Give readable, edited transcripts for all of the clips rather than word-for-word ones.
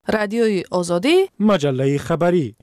رادیوی آزادی، مجله خبری.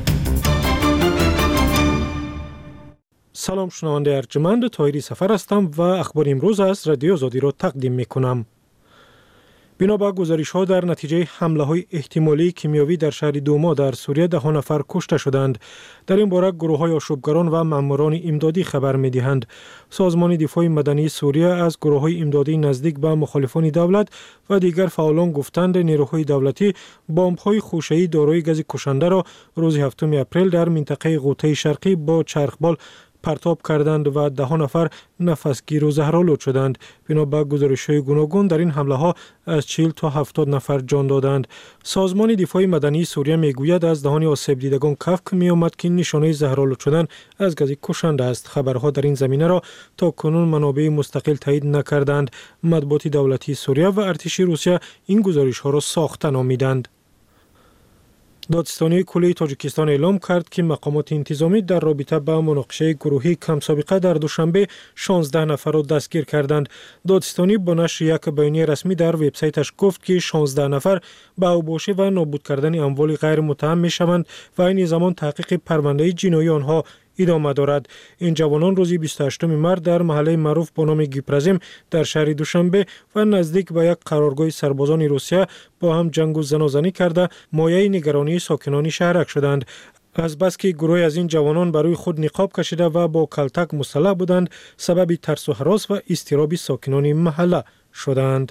سلام شنونده ارجمند، طاهری سفر هستم و اخبار امروز از رادیو آزادی را تقدیم میکنم. بنا به گزارش‌ها در نتیجه حمله‌های احتمالی کیمیاوی در شهر دوما در سوریه 10 نفر کشته شدند. در این باره گروه‌های آشوبگران و ماموران امدادی خبر می‌دهند. سازمان دفاع مدنی سوریه از گروه‌های امدادی نزدیک به مخالفان دولت و دیگر فعالان گفتند نیروهای دولتی بمب‌های خوشه‌ای دارای گاز کشنده را روز 7 اپریل در منطقه غوطه شرقی با چرخبال پرتاب کردند و 10 نفر نفسگیر و زهرآلود شدند. بنا به گزارش‌های گوناگون در این حمله‌ها از 40 تا 70 نفر جان دادند. سازمان دفاع مدنی سوریه میگوید از دهان آسیب دیدگان کفک می‌آمد که نشانه زهرآلود شدن از گاز کشنده است. خبرها در این زمینه را تا کنون منابع مستقل تایید نکردند. مطبوعات دولتی سوریه و ارتش روسیه این گزارش‌ها را ساخته نامیدند. دادستانی کلی تاجیکستان اعلام کرد که مقامات انتظامی در رابطه با مناقشه گروهی کم سابقه در دوشنبه 16 نفر را دستگیر کردند. دادستانی با نشر یک بیانیه رسمی در وبسایتش گفت که 16 نفر به اوباشی و نابود کردن اموال غیر متهم می‌شوند و این زمان تحقیق پرونده جنایی آنها ادامه دارد. این جوانان روز 28 مارس در محله معروف با نام گیپرزیم در شهر دوشنبه و نزدیک به یک قرارگاه سربازان روسیه با هم جنگ و زنازنی کرده مایه نگرانی ساکنان شهرک شدند. از بس که گروهی از این جوانان برای خود نقاب کشیده و با کلتک مسلح بودند، سبب ترس و هراس و اضطراب ساکنان محله شدند.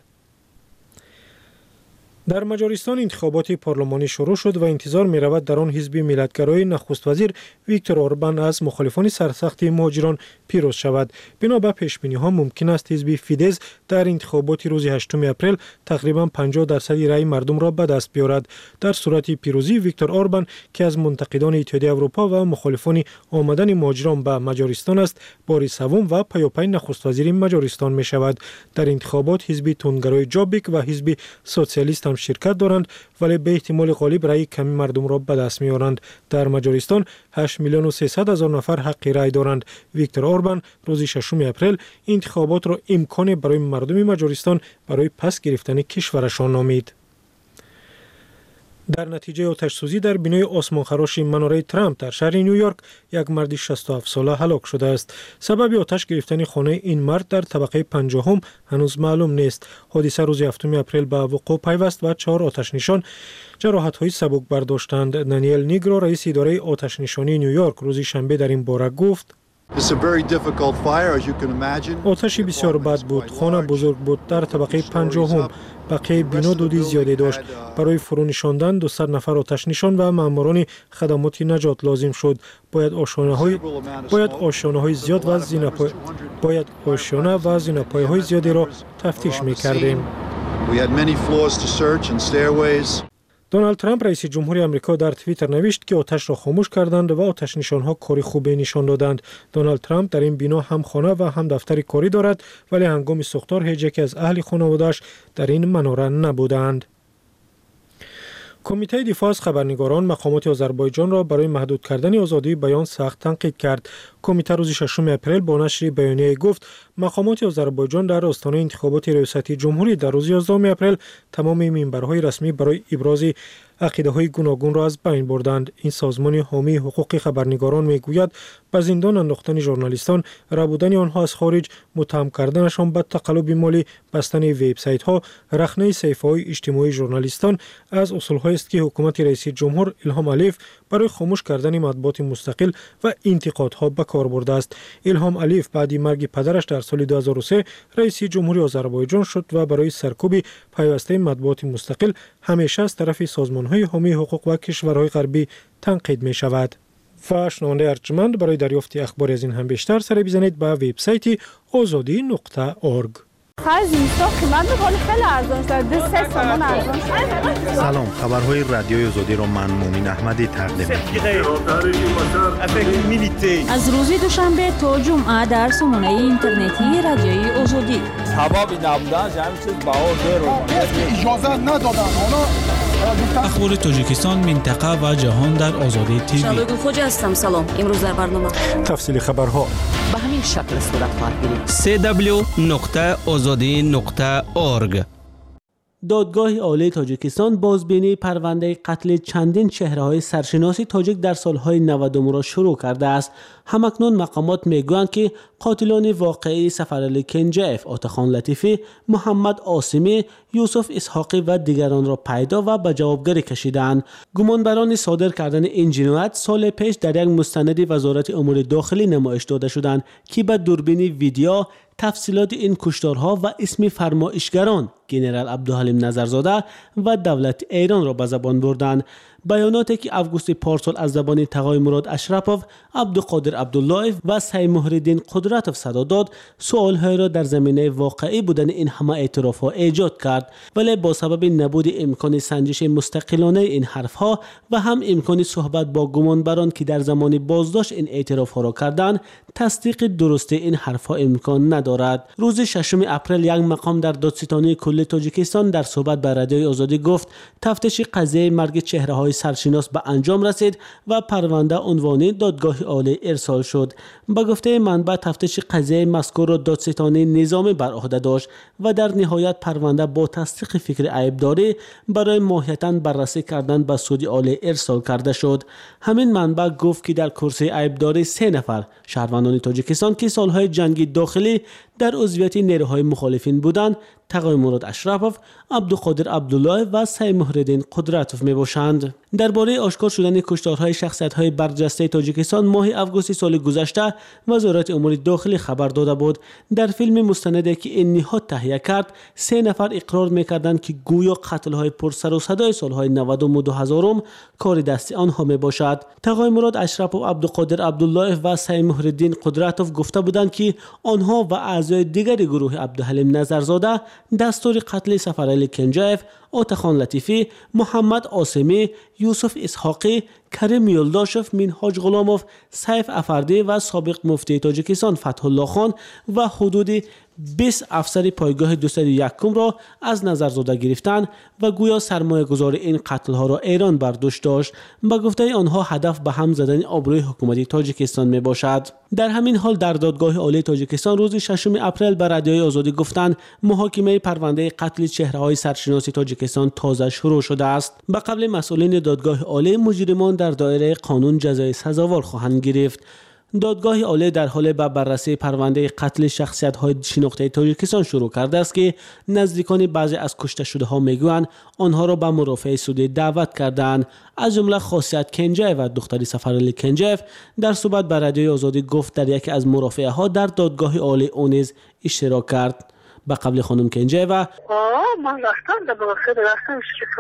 در مجارستان انتخابات پارلمانی شروع شد و انتظار می رود در آن حزب ملتگرای نخست وزیر ویکتور اوربان از مخالفان سرسخت مهاجران پیروز شود. بنا به پیش بینی ها ممکن است حزب فیدز در انتخابات روز 8 اپریل تقریبا 50% رای مردم را به دست بیاورد. در صورت پیروزی ویکتور اوربان که از منتقدان اتحادیه اروپا و مخالفان آمدن مهاجران به مجارستان است، بار سوم و پیاپی نخست وزیر مجارستان می شود. در انتخابات حزب تندگرای جابیک و حزب سوسیالیست شرکت دارند، ولی به احتمال غالب رای کمی مردم را به دست می‌آورند. در مجارستان 8 میلیون و 300 هزار نفر حق رای دارند. ویکتور اوربان روز 6 اپریل انتخابات را امکان برای مردم مجارستان برای پس گرفتن کشورشان نامید. در نتیجه آتش‌سوزی در بنای آسمانخراش مناره ترامپ در شهر نیویورک یک مرد 67 ساله هلاک شده است. سبب آتش گرفتن خانه این مرد در طبقه 50 هنوز معلوم نیست. حادثه روز 7 اپریل به وقوع پیوست و 4 آتش‌نشان جراحت‌های سبک برداشتند. دانیل نیگرو رئیس اداره آتش‌نشانی نیویورک روز شنبه در این باره گفت: آتشی بسیار بد بود. خانه بزرگ بود. در طبقه 50 بقیه بنا دودی زیادی داشت. برای فرو نشاندن 200 نفر آتش نشان و ماموران خدمات نجات لازم شد. باید آشیانه‌های زیاد و زینه‌پایه‌های زیادی را تفتیش می‌کردیم. دونالد ترامپ رئیس جمهوری آمریکا در توییتر نوشت که آتش را خاموش کردند و آتش نشان‌ها کار خوبی نشان دادند. دونالد ترامپ در این بنا هم خانه و هم دفتر کاری دارد، ولی هنگام ساختار هیچ یک از اهل خانواده‌اش در این مناره نبودند. کمیته دفاع از خبرنگاران مقامات آذربایجان را برای محدود کردن آزادی بیان سخت تنقید کرد. کمیته روز 6 اپریل با نشر بیانیه گفت مقامات آذربایجان در آستانه انتخابات ریاستی جمهوری در روز 11 اپریل تمام منبرهای رسمی برای ابراز عقیده‌های گوناگون را از بین بردند. این سازمان حامی حقوق خبرنگاران میگوید به زندان انداختن ژورنالیستان، ربودن آنها از خارج، متهم کردنشان به تقلب مالی، بستن وبسایت‌ها، رخنه صفحه‌های اجتماعی ژورنالیستان از اصول‌هایی است که حکومت رئیس جمهور الهام علیف برای خاموش کردن مطبوعات مستقل و انتقادها به کار برده است. الهام علیف بعد مرگ پدرش در سال 2003 رئیس جمهوری آذربایجان شد و برای سرکوب پیوسته مطبوعات مستقل همیشه از طرف سازمان‌های حامی حقوق و کشورهای غربی تنقید می‌شود. و شنونده ارجمند برای دریافت اخبار از این هم بیشتر سر بزنید به وبسایت azadi.org. سلام، خبرهای رادیوی آزادی را من مومن احمدی تقدیم می‌کنم. از روز دوشنبه تا جمعه در سامانه اینترنتی رادیوی آزادی. اجازه ندادن اخبار تاجیکستان، منطقه و جهان در آزادی تیوی. شبگون خوش هستم. سلام. امروز در برنامه تفصیل خبرها به همین شکل صورت خواهد گرفت. www.azadi.org. دادگاه عالی تاجیکستان بازبینی پرونده قتل چندین چهره‌های سرشناسی تاجیک در سالهای 90 را شروع کرده است. همکنون مقامات میگویند که قاتلان واقعی سفرعلی کنجاف، آتاخان لطیفی، محمد عاصمی، یوسف اسحاقی و دیگران را پیدا و به جوابگری کشیدند. گمانبران صادر کردن این جنایت سال پیش در یک مستند وزارت امور داخلی نمایش داده شدند که به دوربین ویدیو تفصیلات این کشتارها و اسم فرمایشگران ژنرال عبدالحلیم نظرزاده و دولت ایران را به زبان بردند. بیاناتی که اوگوست پارسال از زبان تقای مراد اشرفوف، عبدالقادر عبدالله و سید محی‌الدین قدرتوف صدا داد، سوال‌های را در زمینه واقعی بودن این همه اعتراف‌ها ایجاد کرد، ولی با سبب نبود امکان سنجش مستقلانه این حرف‌ها و هم امکان صحبت با گمانبران که در زمان بازداشت این اعتراف‌ها را کردند، تصدیق درست این حرف‌ها امکان ندارد. روز 6 اپریل یک مقام در دادستانی کل تاجیکستان در صحبت با رادیوی آزادی گفت تفتیش قضیه مرگ چهره‌های سرشناس به انجام رسید و پرونده عنوان دادگاه عالی ارسال شد. به گفته منبع تفتیش قضیه مذکور را دادستانی نظامی بر عهده داشت و در نهایت پرونده با تصدیق فکر عیبداری برای ماهیتاً بررسی کردن به سود عالی ارسال کرده شد. همین منبع گفت که در کرسی عیبداری 3 نفر شهروندان تاجیکستان که سالهای جنگی داخلی در عضویت نیروهای مخالفین بودند، تقای مراد اشرفوف، عبدالقادر عبدالله و سید محی‌الدین قدرتوف میباشند. درباره آشکار شدن کشتارهای شخصیت‌های برجسته تاجیکستان ماه اوگوست سال گذشته وزارت امور داخلی خبر داده بود. در فیلم مستندی که این نهاد تهیه کرد، 3 نفر اقرار می‌کردند که گویا قتل‌های پر سر و صدای سال‌های 90 و 2000 کار دست آنها میباشد. تقای مراد اشرفوف، عبدالقادر عبدالله و سید محی‌الدین قدرتوف گفته بودند که آنها و اعضای دیگر گروه عبدالحلیم نظرزاده دستور قتل سفرعلی کنجاف، آتاخان لطیفی، محمد عاصمی، یوسف اسحاقی، کریم یلداشف، منهاج غلاموف، سیف افردی و سابق مفتی تاجیکستان فتح الله خان و حدود 20 افسر پایگاه 201 را از نظرزاده گرفتند و گویا سرمایه گذار این قتل ها را ایران بر دوش داشت. با گفته آنها هدف به هم زدن آبروی حکومتی تاجیکستان می باشد. در همین حال در دادگاه عالی تاجیکستان روز 6 اپریل به رادیوی آزادی گفتند محاکمه پرونده قتل چهره‌های سرشناس تاجیکستان تازه شروع شده است. به قبل مسئولین دادگاه عالی مجرمان در دایره قانون جزای سزاوار خواهند گرفت. دادگاه عالی در حال به بررسی پرونده قتل شخصیت‌های شناخته تاجیکستان شروع کرده است که نزدیکان بعضی از کشته شده‌ها میگویند آنها را به مرافعه سودی دعوت کردند. از جمله خاصیت کنجاف و دختری سفرعلی کنجاف در صحبت با رادیوی آزادی گفت در یکی از مرافعه‌ها در دادگاه عالی او نیز اشتراک کرد. به قبل خانم کنجاف من رفتم در مرافعه رفتم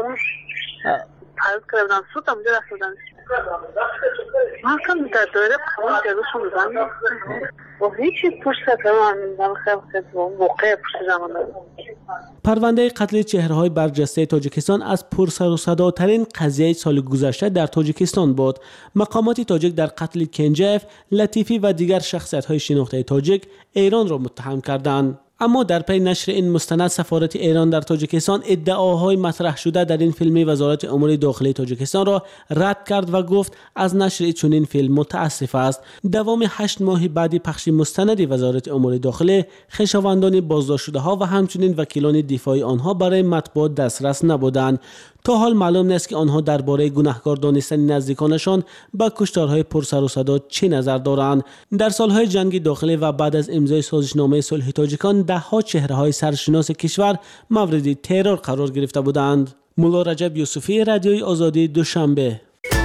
کردم سودم رفتم من کم در دایره قانون جلوشون بزنم و هیچی پشت من خیلی موقع پشت زمان پرونده قتل چهره‌های برجسته تاجیکستان از پرسر و صداترین قضیه سال گذشته در تاجیکستان بود. مقامات تاجیک در قتل کنجاف، لطیفی و دیگر شخصیت‌های شناخته تاجیک ایران را متهم کردند. اما در پی نشر این مستند سفارت ایران در تاجیکستان ادعاهای مطرح شده در این فیلم وزارت امور داخلی تاجیکستان را رد کرد و گفت از نشر چنین فیلم متاسف است. دوام 8 ماه بعد پخش مستند وزارت امور داخلی، خویشاوندان بازداشت شده‌ها و همچنین وکیلان دفاعی آنها برای مطبوعات دسترس نبودند. تا حال معلوم نیست که آنها درباره گناهکار دانستن نزدیکانشان با کشتارهای پرسر و صدا چه نظر دارند. در سالهای جنگ داخلی و بعد از امضای سازشنامه صلح تاجیکان ده‌ها چهره‌های سرشناس کشور مورد ترور قرار گرفته بودند. مولا رجب یوسفی، رادیوی آزادی، دوشنبه.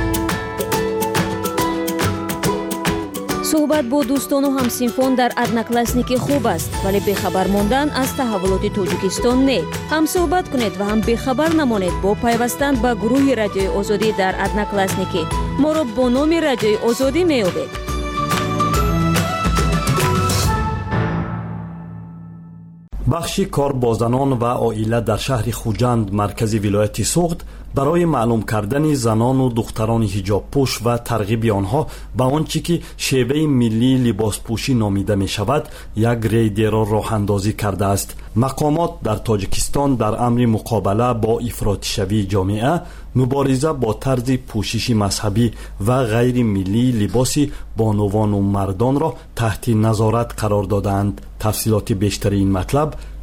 صحبت با دوستان و همسینفون در ادناکلاسنیکی خوب است، ولی بخبر ماندن از تحولات تاجیکستان نه. هم صحبت کنید و هم بخبر نمانید با پیوستن به گروه رادیوی آزادی در ادناکلاسنیکی. ما را با نام رادیوی آزادی می‌یابید. بخش کار با زنان و عائله در شهر خوجند مرکز ولایت سوغد برای معلوم کردن زنان و دختران حجاب پوش و ترغیب آنها به آنچه که شیوه ملی لباس پوشی نامیده می شود یک ریدی را راه اندازی کرده است. مقامات در تاجیکستان در امر مقابله با افراطی شوی جامعه، مبارزه با طرز پوشش مذهبی و غیر ملی لباس بانوان و مردان را تحت نظارت قرار دادند. تفصیلات بیشتر این مطلب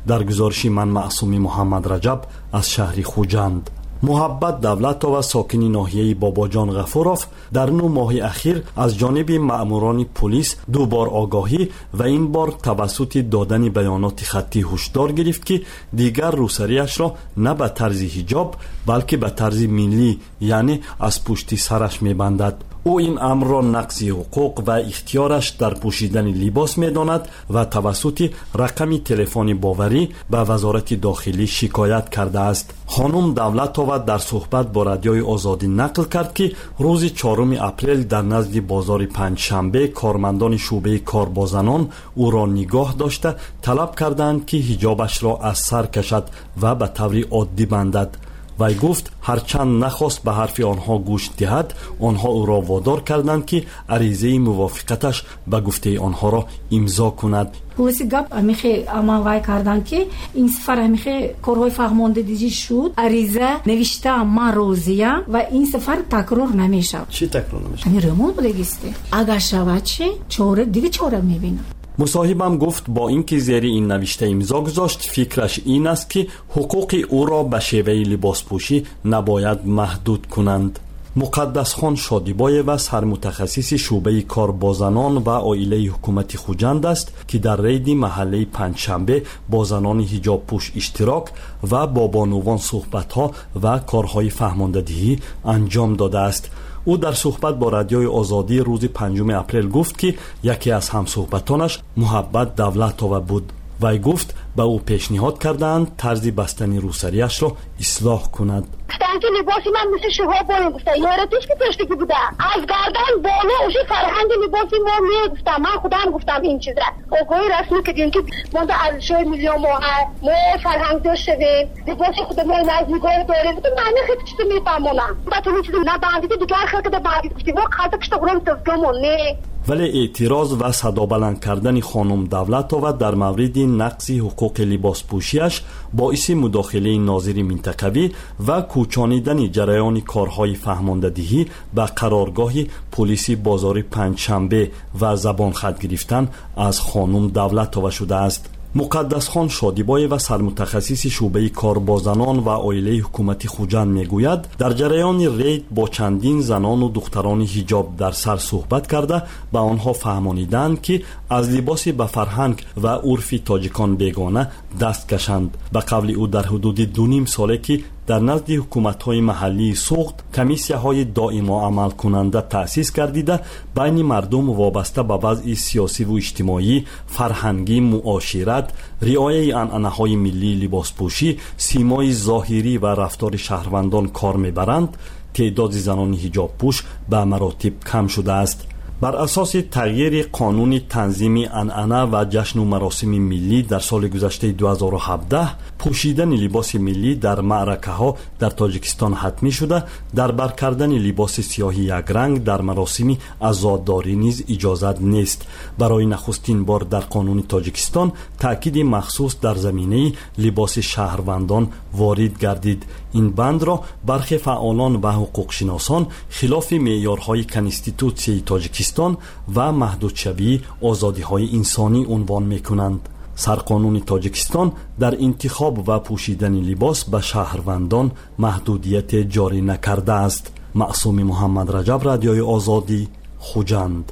در گزارشی من معصومی محمد رجب از شهر خوجند. محبت دولتова ساکنی ناحیه باباجان غفوروف در 9 ماه اخیر از جانب مأموران پلیس 2 بار آگاهی و این بار توسط دادن بیانات خطی هشدار گرفت که دیگر روسریش را نه به طرز حجاب بلکه به طرز ملی یعنی از پشت سرش میبندد. او این امر را نقض حقوق و اختیارش در پوشیدن لباس میداند و توسط رقم تلفن باوری به وزارت داخلی شکایت کرده است. خانم دولتова در صحبت با رادیوی آزادی نقل کرد که روز 4 اپریل در نزد بازار پنجشنبه کارمندان شعبه کار با زنان او را نگاه داشته طلب کردند که حجابش را از سر کشد و به طور عادی بندد. وی گفت هرچند نخواست به حرف آنها گوش دهد، آنها او را وادار کردند که عریضه موافقتش به گفته آنها را امضا کند. پولیس گپ همیشه اما وای کردن که این سفر همیشه کارهای فرماندهی شد، عریضه نوشته ما روزیه و این سفر تکرار نمیشه. چی تکرار نمیشه؟ همین رمون بودگیسته. اگر شود چه چاره دیگه چاره میبینم. مصاحبم گفت با اینکه زیر این نوشته امضا گذاشت فکرش این است که حقوق او را به شیوه لباس پوشی نباید محدود کنند. مقدس خان شادیبایو سرمتخصص شعبه کار با زنان و عائله حکومت خوجند است که در رید محله پنجشنبه با زنان حجاب پوش اشتراک و با بانوان صحبت‌ها و کارهای فهماندهی انجام داده است. او در صحبت با رادیوی آزادی روز 5 اپریل گفت که یکی از همصحبتانش محبت دولتова بود. وی گفت به او پیشنهاد کردند طرز بستن روسریش را اصلاح کند. گفتن که لباسی من مثل شهاب باید گفتن یارتیش که پشتگی بودم از گردن بالا اوشی فرهنگ لباسی ما میگفتم. من خودم گفتم این چیز را آگاهی رسمی کردیم که ما در ارزشهای میلیون ما فرهنگ داشته بیم لباسی خود ما نزدیگاه داریم. معنی خیلی چیز میفهمونم با تو چیز نبندیده دیگر خیلی که بندید گفتیم ما خیلی کشت قرآن تزگمون نه. ولی اعتراض و صدا بلند کردن خانم دولتова در مورد نقض حقوق لباس پوشیش باعث مداخله ناظر منطقوی و کوچانیدن جریان کارهای فهماندهی به قرارگاه پلیس بازار پنجشنبه و زبان خط گرفتن از خانم دولتова شده است. مقدس خان شادیبایو و سرمتخصص شعبه کار با زنان و عائله حکومت خوجند میگوید در جریان رید با چندین زنان و دختران حجاب در سر صحبت کرده به آنها فهمانیدند که از لباس به فرهنگ و عرف تاجیکان بیگانه دست کشند. به قول او در حدود 2.5 ساله که در نزد حکومت‌های محلی سوخت کمیسیه‌های دائما عمل کننده تأسیس گردیده بین مردم وابسته به وضع سیاسی و اجتماعی، فرهنگی، معاشرت، رعایت عنعنه‌های ملی لباس پوشی، سیمای ظاهری و رفتار شهروندان کار می‌برند، تعداد زنان حجاب پوش به مراتب کم شده است. بر اساس تغییر قانون تنظیم عنعنه و جشن و مراسم ملی در سال گذشته 2017 پوشیدن لباس ملی در معرکه ها در تاجیکستان حتمی شده. در بر کردن لباس سیاهی یک رنگ در مراسم عزاداری نیز اجازت نیست. برای نخستین بار در قانون تاجیکستان تاکید مخصوص در زمینه لباس شهروندان وارد گردید. این بند را برخی فعالان و حقوق شناسان خلاف معیارهای کنستیتوسیای تاجیکستان و محدودشوی آزادی‌های انسانی عنوان می‌کنند. سرقانون تاجیکستان در انتخاب و پوشیدن لباس به شهروندان محدودیت جاری نکرده است. معصومی محمد رجب، رادیوی آزادی، خوجند.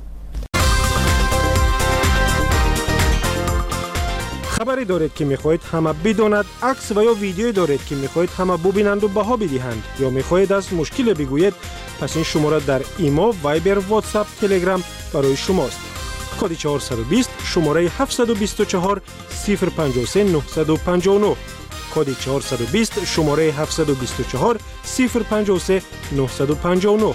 خبری دارید که میخواهید همه بداند، عکس و یا ویدیویی دارید که میخواهید همه ببینند و بها بدهند، یا میخواهید از مشکل بگویید، پس این شماره در ایما، وایبر، واتساپ، تلگرام برای شماست. کد 420 شماره 724 053 959. کد 420 شماره 724 053 959.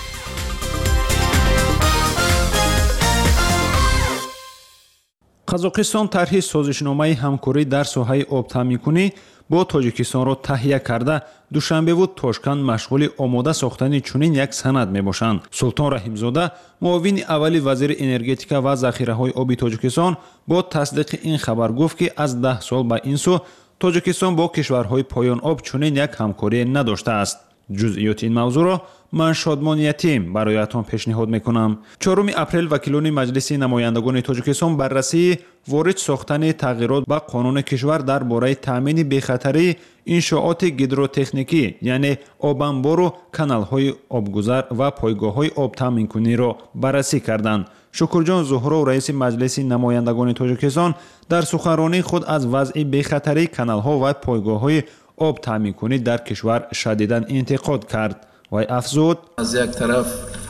قزاقستان طرح سازشنامه همکاری در ساحه آب‌تامین‌کنی با تاجیکستان را تهیه کرده دوشنبه و تاشکند مشغول آماده ساختن چنین یک سند میباشند. سلطان رحیمزاده معاون اول وزیر انرژتیکا و ذخیره‌های آبی تاجیکستان با تصدیق این خبر گفت که از 10 سال به این سو تاجیکستان با کشورهای پایان آب چنین یک همکاری نداشته است. جزئیات این موضوع را من شادمان یتیم برایتان پیشنهاد میکنم. 4 اپریل وکیلان مجلس نمایندگان تاجیکستان بررسی وارد ساختن تغییرات به قانون کشور درباره تامین بی‌خطری انشاءات گیدروتکنیکی یعنی آبانبار و کانال‌های آبگذر و پایگاه‌های آب تامین کنی را بررسی کردند. شکرجان زهرا رئیس مجلس نمایندگان تاجیکستان در سخنرانی خود از وضع بی‌خطری کانال‌ها و پایگاه‌های آب تامین کنی در کشور شدیداً انتقاد کرد. و افزود از یک طرف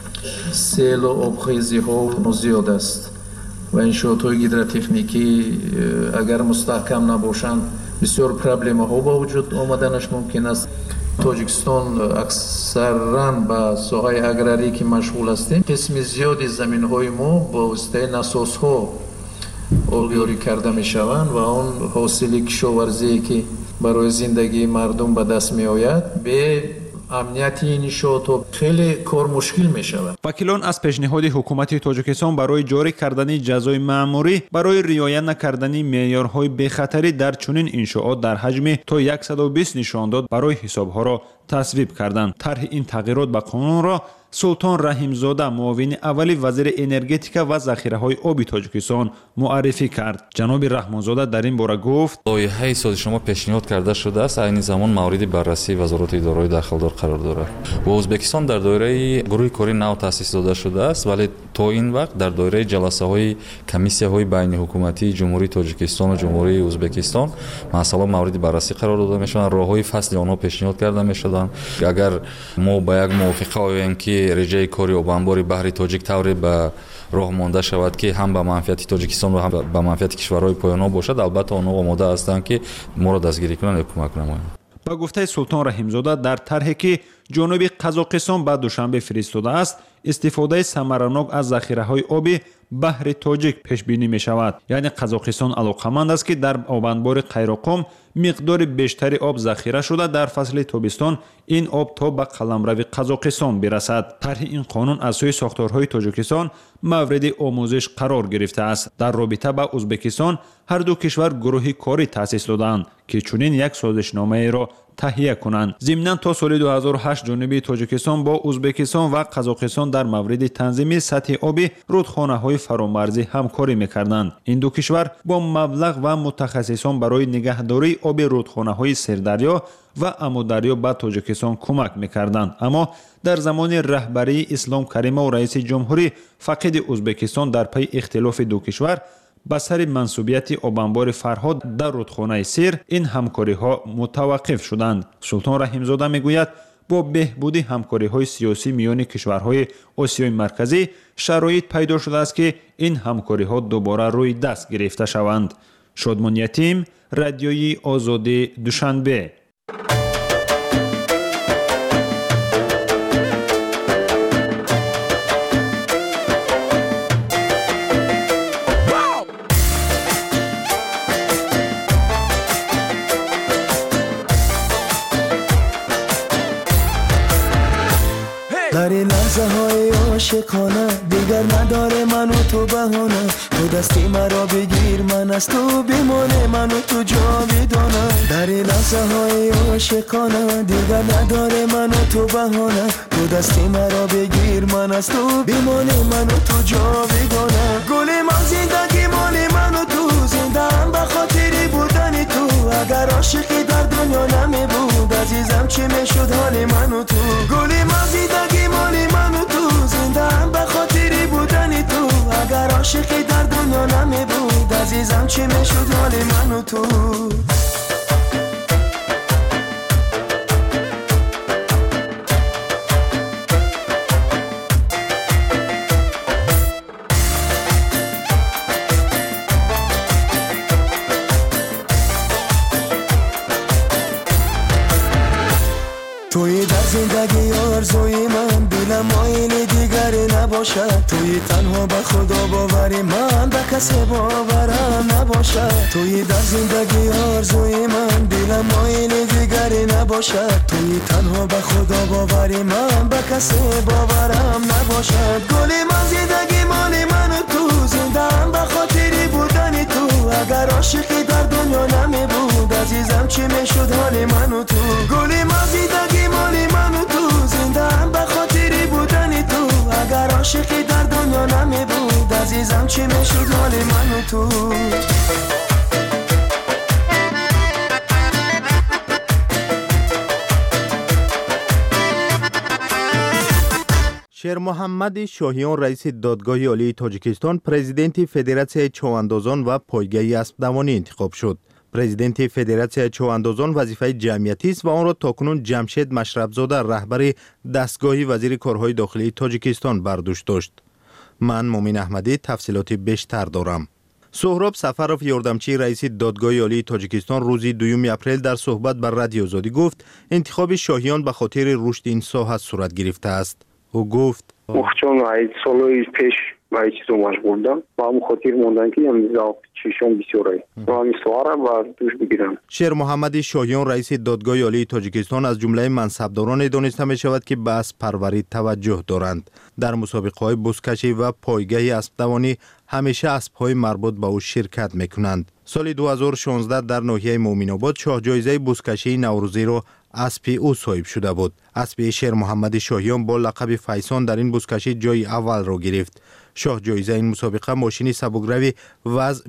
سیل و آبخیزی‌ها زیاد است و انشاءات‌های گیدروتکنیکی اگر مستحکم نباشند بسیار پرابلم‌ها با وجود آمدنش ممکن است. تاجیکستان اکثراً به ساحه اگراری که مشغول هستیم قسم زیادی زمین‌های ما با واسطه نساس‌ها آبیاری کرده می‌شوند و آن حاصل کشاورزی که برای زندگی مردم به دست می‌آید به امنیت این انشاءات خیلی کار مشکل می شود. وکیلان از پیشنهاد حکومت تاجیکستان برای جاری کردن جزای مأموری برای رعایت نکردن معیارهای بی‌خطری در چنین انشاءات در حجم تا 120 نشان داد برای حسابها را تصویب کردند. طرح این تغییرات به قانون را سلطان رحیمزاده معاون اول وزیر انرژتیک و ذخیره‌های آبی تاجیکستان معرفی کرد. جناب رحمانزاده در این باره گفت لایحه سازشنامه پیشنهاد کرده شده است، عین زمان مورد بررسی وزارت اداره داخلدار قرار دارد. با ازبکستان در دایره گروه کاری نو تأسیس داده شده است، ولی تا این وقت در دایره جلسه‌های کمیسی‌های بین حکومتی جمهوری تاجیکستان و جمهوری ازبکستان مسائل مورد بررسی قرار داده می‌شوند. راه‌های فصل آنها پیشنهاد کرده می‌شدند. اگر ما با یک موافقه آییم که رجای کاری آبانبار بحری تاجیک طوری به راه مانده شود که هم به منفعت تاجیکستان و هم به منفعت کشورهای پایان‌ها باشد، البته آنها آماده هستند که ما را دستگیری کنند و کمک نمایند. با گفته سلطان رحیمزاده در طرحی که جنوب قزاقستان به دوشنبه فرستاده است استفاده ثمرناک از ذخیره‌های آبی بحر تاجیک پیش بینی می شود. یعنی قزاقستان علاقمند است که در آبانبار قیراقم مقدار بیشتری آب ذخیره شده در فصل تابستان این آب تا به قلمرو قزاقستان برسد. طرح این قانون از سوی ساختارهای تاجیکستان مورد آموزش قرار گرفته است. در رابطه با ازبکستان هر دو کشور گروهی کاری تأسیس دادند که چنین یک سازشنامه را تهیه کنند. ضمناً تا سال 2008 جنوب تاجیکستان با ازبکستان و قزاقستان در مورد تنظیم سطح آبی رودخانه‌های فرامرزی همکاری می‌کردند. این دو کشور با مبلغ و متخصصان برای نگهداری آب رودخانه‌های سردریا و امودریا به تاجیکستان کمک می‌کردند. اما در زمان رهبری اسلام کریمov رئیس جمهوری فقید ازبکستان در پی اختلاف دو کشور به سر منصوبیت آبانبار فرهاد در رودخانه سیر این همکاری‌ها متوقف شدند. سلطان رحیمزاده میگوید با بهبودی همکاری‌های سیاسی میان کشورهای آسیای مرکزی شرایط پیدا شده است که این همکاری‌ها دوباره روی دست گرفته شوند. شادمان یتیم، رادیوی آزادی، دوشنبه. در این لحظه های عاشقانه دیگر نداره من و تو بهانه، تو دستی مرا بگیر من از تو بمانه، من و تو جاودانه. در این لحظه های عاشقانه دیگر نداره من و تو بهانه، تو دستی مرا بگیر من از تو بمانه، من و تو جاودانه. گل من زندگی مالی من و تو زندم به خاطری بودن تو، اگر عاشقی در دنیا نمی بود عزیزم چی میشد حال من و تو. گل من زندگی مالی من و تو زندم به خاطری بودن تو، اگر عاشقی در دنیا نمی بود عزیزم چی میشد حال من و تو. توی در زندگی آرزوی من دلم مایل دیگری نباشد، توی تنها به خدا باوری من به کسی باورم نباشد. توی در زندگی آرزوی من دلم مایل دیگری نباشد، توی تنها به خدا باوری من به کسی باورم نباشد. گل من زندگی مال من و تو زندم به خاطری بودن تو، اگر عاشقی در دنیا نمی بود عزیزم چی میشد حال من و تو. گل من زندگی مال من و تو زندم به خاطر عزیزم چی میشد حال من و تو. شیر محمد شاهیان رئیس دادگاه عالی تاجیکستان پرزیدنت فدراسیون چواندازان و پایگاه اسب دوانی انتخاب شد. پرزیدنت فدراسیون چواندازان وظیفه جمعیتی است و آن را تاکنون جمشید مشربزاده رهبر دستگاه وزیر کارهای داخلی تاجیکستان بر دوش داشت. من مومین احمدی تفصیلات بیشتر دارم. سهراب سفرов یاردمچی رئیس دادگاه عالی تاجیکستان روز 2 اپریل در صحبت بر رادیو آزادی گفت انتخاب شاهیان به خاطر رشد این ساحه صورت گرفته است. او گفت چون این سالهای پیش با این چیزو مشغول بودم و همون خاطر موندن که امضا چشم بسیاره و همین سواره و دوش بگیرم. شیر محمد شاهیان رئیس دادگاه عالی تاجیکستان از جمله منصبداران دانسته می شود که به اسب پروری توجه دارند. در مسابقه های بزکشی و پایگاه اسب دوانی همیشه اسب های مربوط به او شرکت می کنند. سال 2016 در ناحیه مومن آباد شاه جایزه بزکشی نوروزی را اسب او صاحب شده بود. اسب شیر محمد شاهیان با لقب فیسان در این بزکشی جای اول را گرفت. شاه جایزه این مسابقه ماشین سبکروی وزن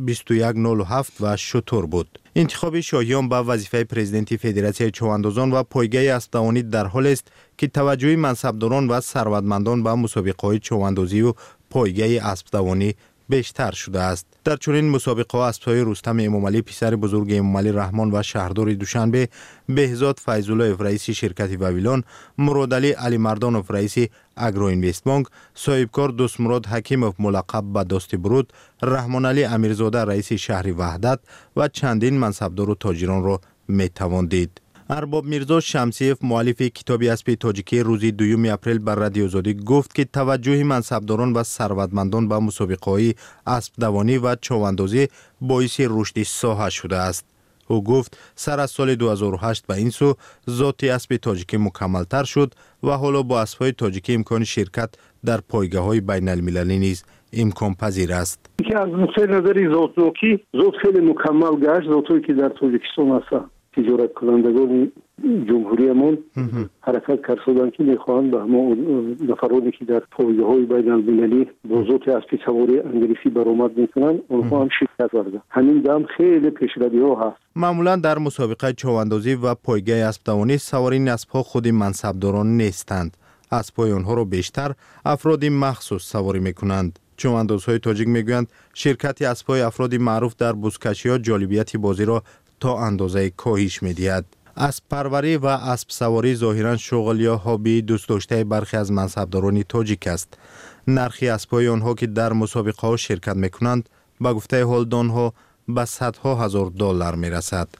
2107 و شتر بود. انتخاب شاهیان به وظیفه پرزیدنت فدراسیون چواندازان و پایگاه اسب دوانی در حال است که توجه منصبداران و ثروتمندان به مسابقه‌های چواندازی و پایگاه اسب دوانی بیشتر شده است. در چنین مسابقه اسب‌های رستم امامعلی پسر بزرگ امامعلی رحمان و شهردار دوشنبه، بهزاد فیض‌الله رئیس شرکت وویلان، مرادعلی علی مردانوف رئیس اگرو اینوست بانک، صاحبکار دوستمراد حکیموف ملقب به دوست برود، رحمان علی امیرزاده رئیس شهر وحدت و چندین منصبدار و تاجران را میتوان دید. ارباب میرزا شمسیف مؤلف کتاب اسب تاجیکی روز 2 اپریل بر رادیو آزادی گفت که توجه منصبداران و ثروتمندان به مسابقه‌های اسب دوانی و چواندازی باعث رشد ساحه شده است. او گفت سر از سال 2008 به این سو ذات اسب تاجیکی مکملتر شد و حالا با اسب‌های تاجیکی امکان شرکت در پایگاه‌های بین المللی نیز امکان پذیر است. که از نظر ذاتی ذات خیلی مکمل گشت، ذاتی که در تاجیکستان هست. تجارت کنندگان جمهوریمان حرکت کردند که میخواهند به همه نفرانی که در پایگاه‌های بین المللی با ذات اسب سواری انگلیسی برآمد میکنند اونها هم شرکت کردند. همین دم خیلی پیشروی‌ها هست. معمولا در مسابقه چواندازی و پایگاه اسب دوانی سوارین اسب‌ها خود منصبداران نیستند. اسب‌های آنها را بیشتر افراد مخصوص سواری میکنند. چواندازهای تاجیک میگویند شرکت اسب‌های افراد معروف در بزکشی‌ها جالبیت بازی را تا اندازه کاهش می‌دهد. اسب پروری و اسب سواری ظاهراً شغل یا هابی دوست داشته برخی از منصبداران تاجیک است. نرخ اسب‌های آنها که در مسابقه‌ها شرکت می‌کنند به گفته هولدان‌ها به صدها هزار دلار می‌رسد.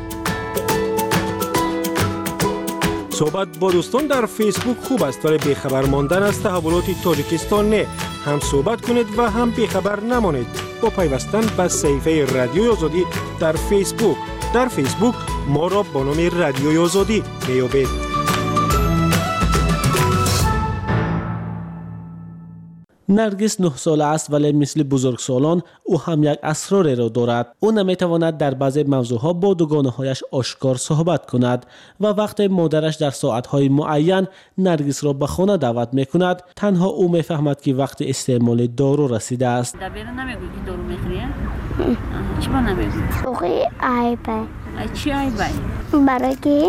صحبت با دوستان در فیسبوک خوب است ولی بیخبر ماندن از تحولات تاجیکستان نه. هم صحبت کنید و هم بیخبر نمانید با پیوستن به صفحه رادیوی آزادی در فیسبوک. در فیسبوک ما را با نام رادیوی آزادی میابید. نرگس 9 ساله است ولی مثل بزرگسالان او هم یک اسرار را دارد. او نمیتواند در بعضی موضوعها با دوگانه‌هایش آشکار صحبت کند و وقتی مادرش در ساعت‌های معین نرگس را به خانه دعوت میکند تنها او میفهمد که وقت استعمال دارو رسیده است. در بیرون نمیگویی که دارو میخوری؟ چی با نمیگویی؟ اوخی عیبه. چی عیبه؟ برای که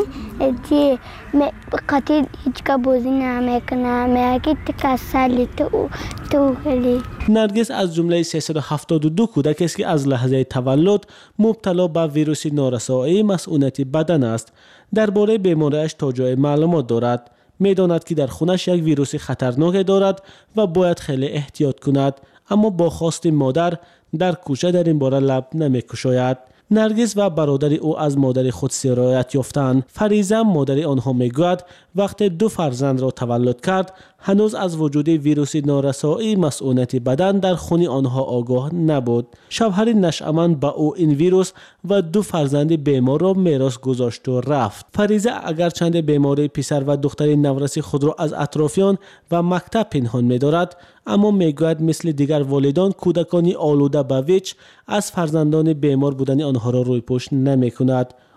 قطعی هیچ که بازی نمیکنه میگه تکسلی تو خیلی. نرگس از جمله 372 کودک است که از لحظه تولد مبتلا به ویروس نارسایی مسئولیت بدن است. درباره بیماریش تا جای معلومات دارد. میداند که در خونش یک ویروس خطرناک دارد و باید خیلی احتیاط کند، اما با خواست مادر در کوچه در این باره لب نمی‌گشاید. نرگس و برادر او از مادر خود سرایت یافتند. فریزه مادر آنها میگوید وقتی 2 فرزند را تولد کرد هنوز از وجود ویروس نارسایی مسئولیت بدن در خون آنها آگاه نبود. شوهر نشأمند با او این ویروس و 2 فرزند بیمار را میراث گذاشت و رفت. فریزه اگرچند بیماری پسر و دختر نورسی خود را از اطرافیان و مکتب پنهان می‌دارد، اما میگوید مثل دیگر والدان کودکانی آلوده به ویچ از فرزندان بیمار بودن آنها را روی پوش نمی‌کند.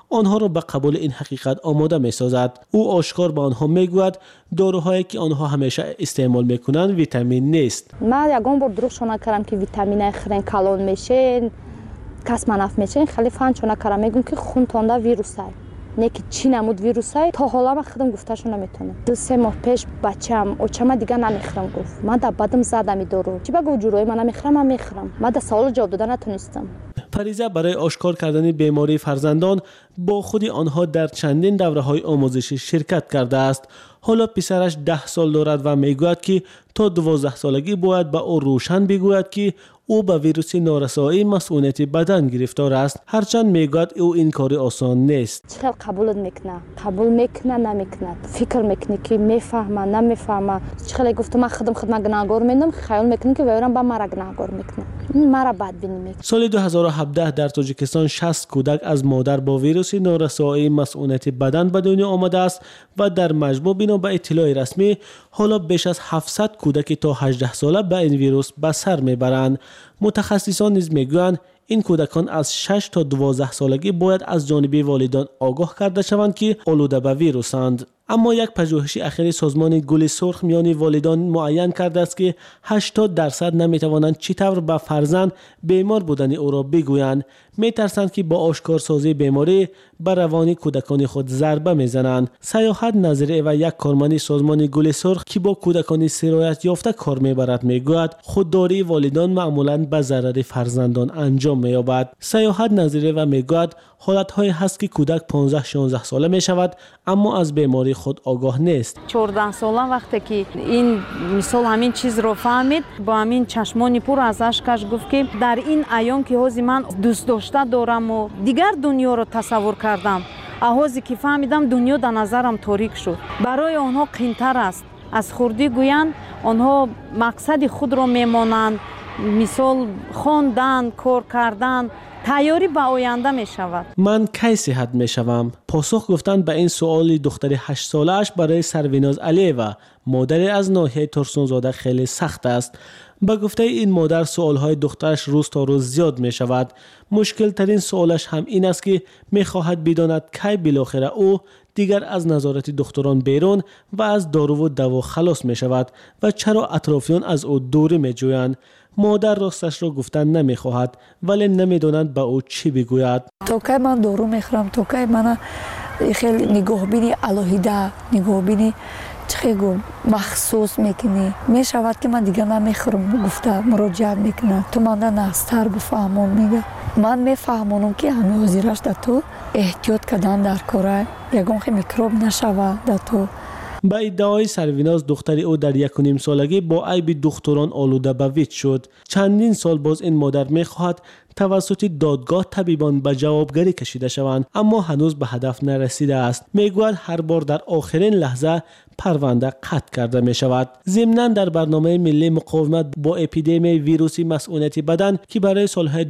آنها را به قبول این حقیقت آماده می‌سازد. او آشکار به آنها می‌گوید داروهایی که آنها همیشه استعمال می‌کنند ویتامین نیست. من یگان بار دروغ کردم که ویتامین خرن کالون میشه کس منف میشه خیلی فان چون کردم میگم که خون تونده ویروسه نیکی چی نمود ویروسه تا حالا من خودم گفتهشو نمیتونم. 2-3 ماه پیش بچه‌م اوچما دیگه نمیخرم گفت من در بدم زدم دارو چی بگو جورای من نمیخرم من میخرم من در سوال جواب دادن نتونستم. فریضه برای آشکار کردن بیماری فرزندان با خودی آنها در چندین دوره‌های آموزشی شرکت کرده است. حالا پسرش 10 سال دارد و میگوید که تا 12 سالگی باید به او روشن بگوید که او به ویروس نارسایی مسئولیت بدن گرفتار است. هرچند میگوید او این کار آسان نیست. چقدر قبول میکنه قبول میکنه نمیکنه فکر میکنه که میفهمه نمیفهمه چقدر گفتم من خودم گناهکار میدم خیال میکنه که ویرم با مرا گناهکار میکنه مرا بدبینی میکنه. سال 2017 در تاجیکستان 60 کودک از مادر با ویروس نارسایی مسئولیت بدن به دنیا آمده است و در مجموع بنا به اطلاع رسمی حالا بیش از 700 کودک تا 18 ساله به این ویروس به سر میبرند. متخصصان نیز میگویند این کودکان از 6 تا 12 سالگی باید از جانب والدان آگاه کرده شوند که آلوده به ویروسند. اما یک پژوهش اخیر سازمان گل سرخ میان والدان معین کرده است که 80% نمیتوانند چطور به فرزند بیمار بودن او را بگویند. میترسند که با آشکارسازی بیماری بر روان کودکان خود ضربه میزنند. سیاحت نظری و یک کارمند سازمان گل سرخ که با کودکان سرایت یافته کار میبرد میگوید خودداری والدان معمولاً به ضرر فرزندان انجام مییابد. سیاحت نظری و میگوید حالت‌هایی هست که کودک 15-16 ساله میشود اما از بیماری خود آگاه نیست. 14 ساله وقتی که این مثال همین چیز رو فهمید با همین چشمانی پر از اشکش گفت که در این ایام که حوزی من دوست داشته دارم و دیگر دنیا رو تصور کردم حوزی که فهمیدم دنیا در نظرم تاریک شد. برای آنها قین‌تر است. از خردی گویند آنها مقصد خود را میمانند مثال خواندن کار کردن تیاری به آینده می شود. من کی صحت می شوم؟ پاسخ گفتند به این سوال دختر 8 ساله‌اش برای سرویناز علیوه مادر از ناحیه ترسونزاده خیلی سخت است. با گفته این مادر سوالهای دخترش روز تا روز زیاد می شود. مشکل ترین سوالش هم این است که می خواهد بداند کی بالاخره او دیگر از نظارت دکتران بیرون و از دارو و دوا خلاص می شود و چرا اطرافیان از او دوری می جویند. مادر راستش را گفتن نمی خواهد ولی نمی دانند به او چی بگوید. تا که من دارو می خورم تا که من خیلی نگاهبینی الهیده نگاهبینی چخیگو مخصوص میکنی می شود که من دیگه نمیخورم گفته مراجعه میکنه تو من نستر بفهمون میگه من میفهمونم که همه حاضرش در تو احتیاط کردن در کاره یکم خیلی میکروب نشوه در تو. با ادعای سرویناز دختر او در 1.5 سالگی با عیب دختران آلوده به ویت شد. چندین سال باز این مادر میخواهد توسط دادگاه طبیبان به جوابگری کشیده شوند اما هنوز به هدف نرسیده است. میگوید هر بار در آخرین لحظه پرونده قطع کرده می شود. ضمناً در برنامه ملی مقاومت با اپیدمی ویروسی مسئولیت بدن که برای سالهای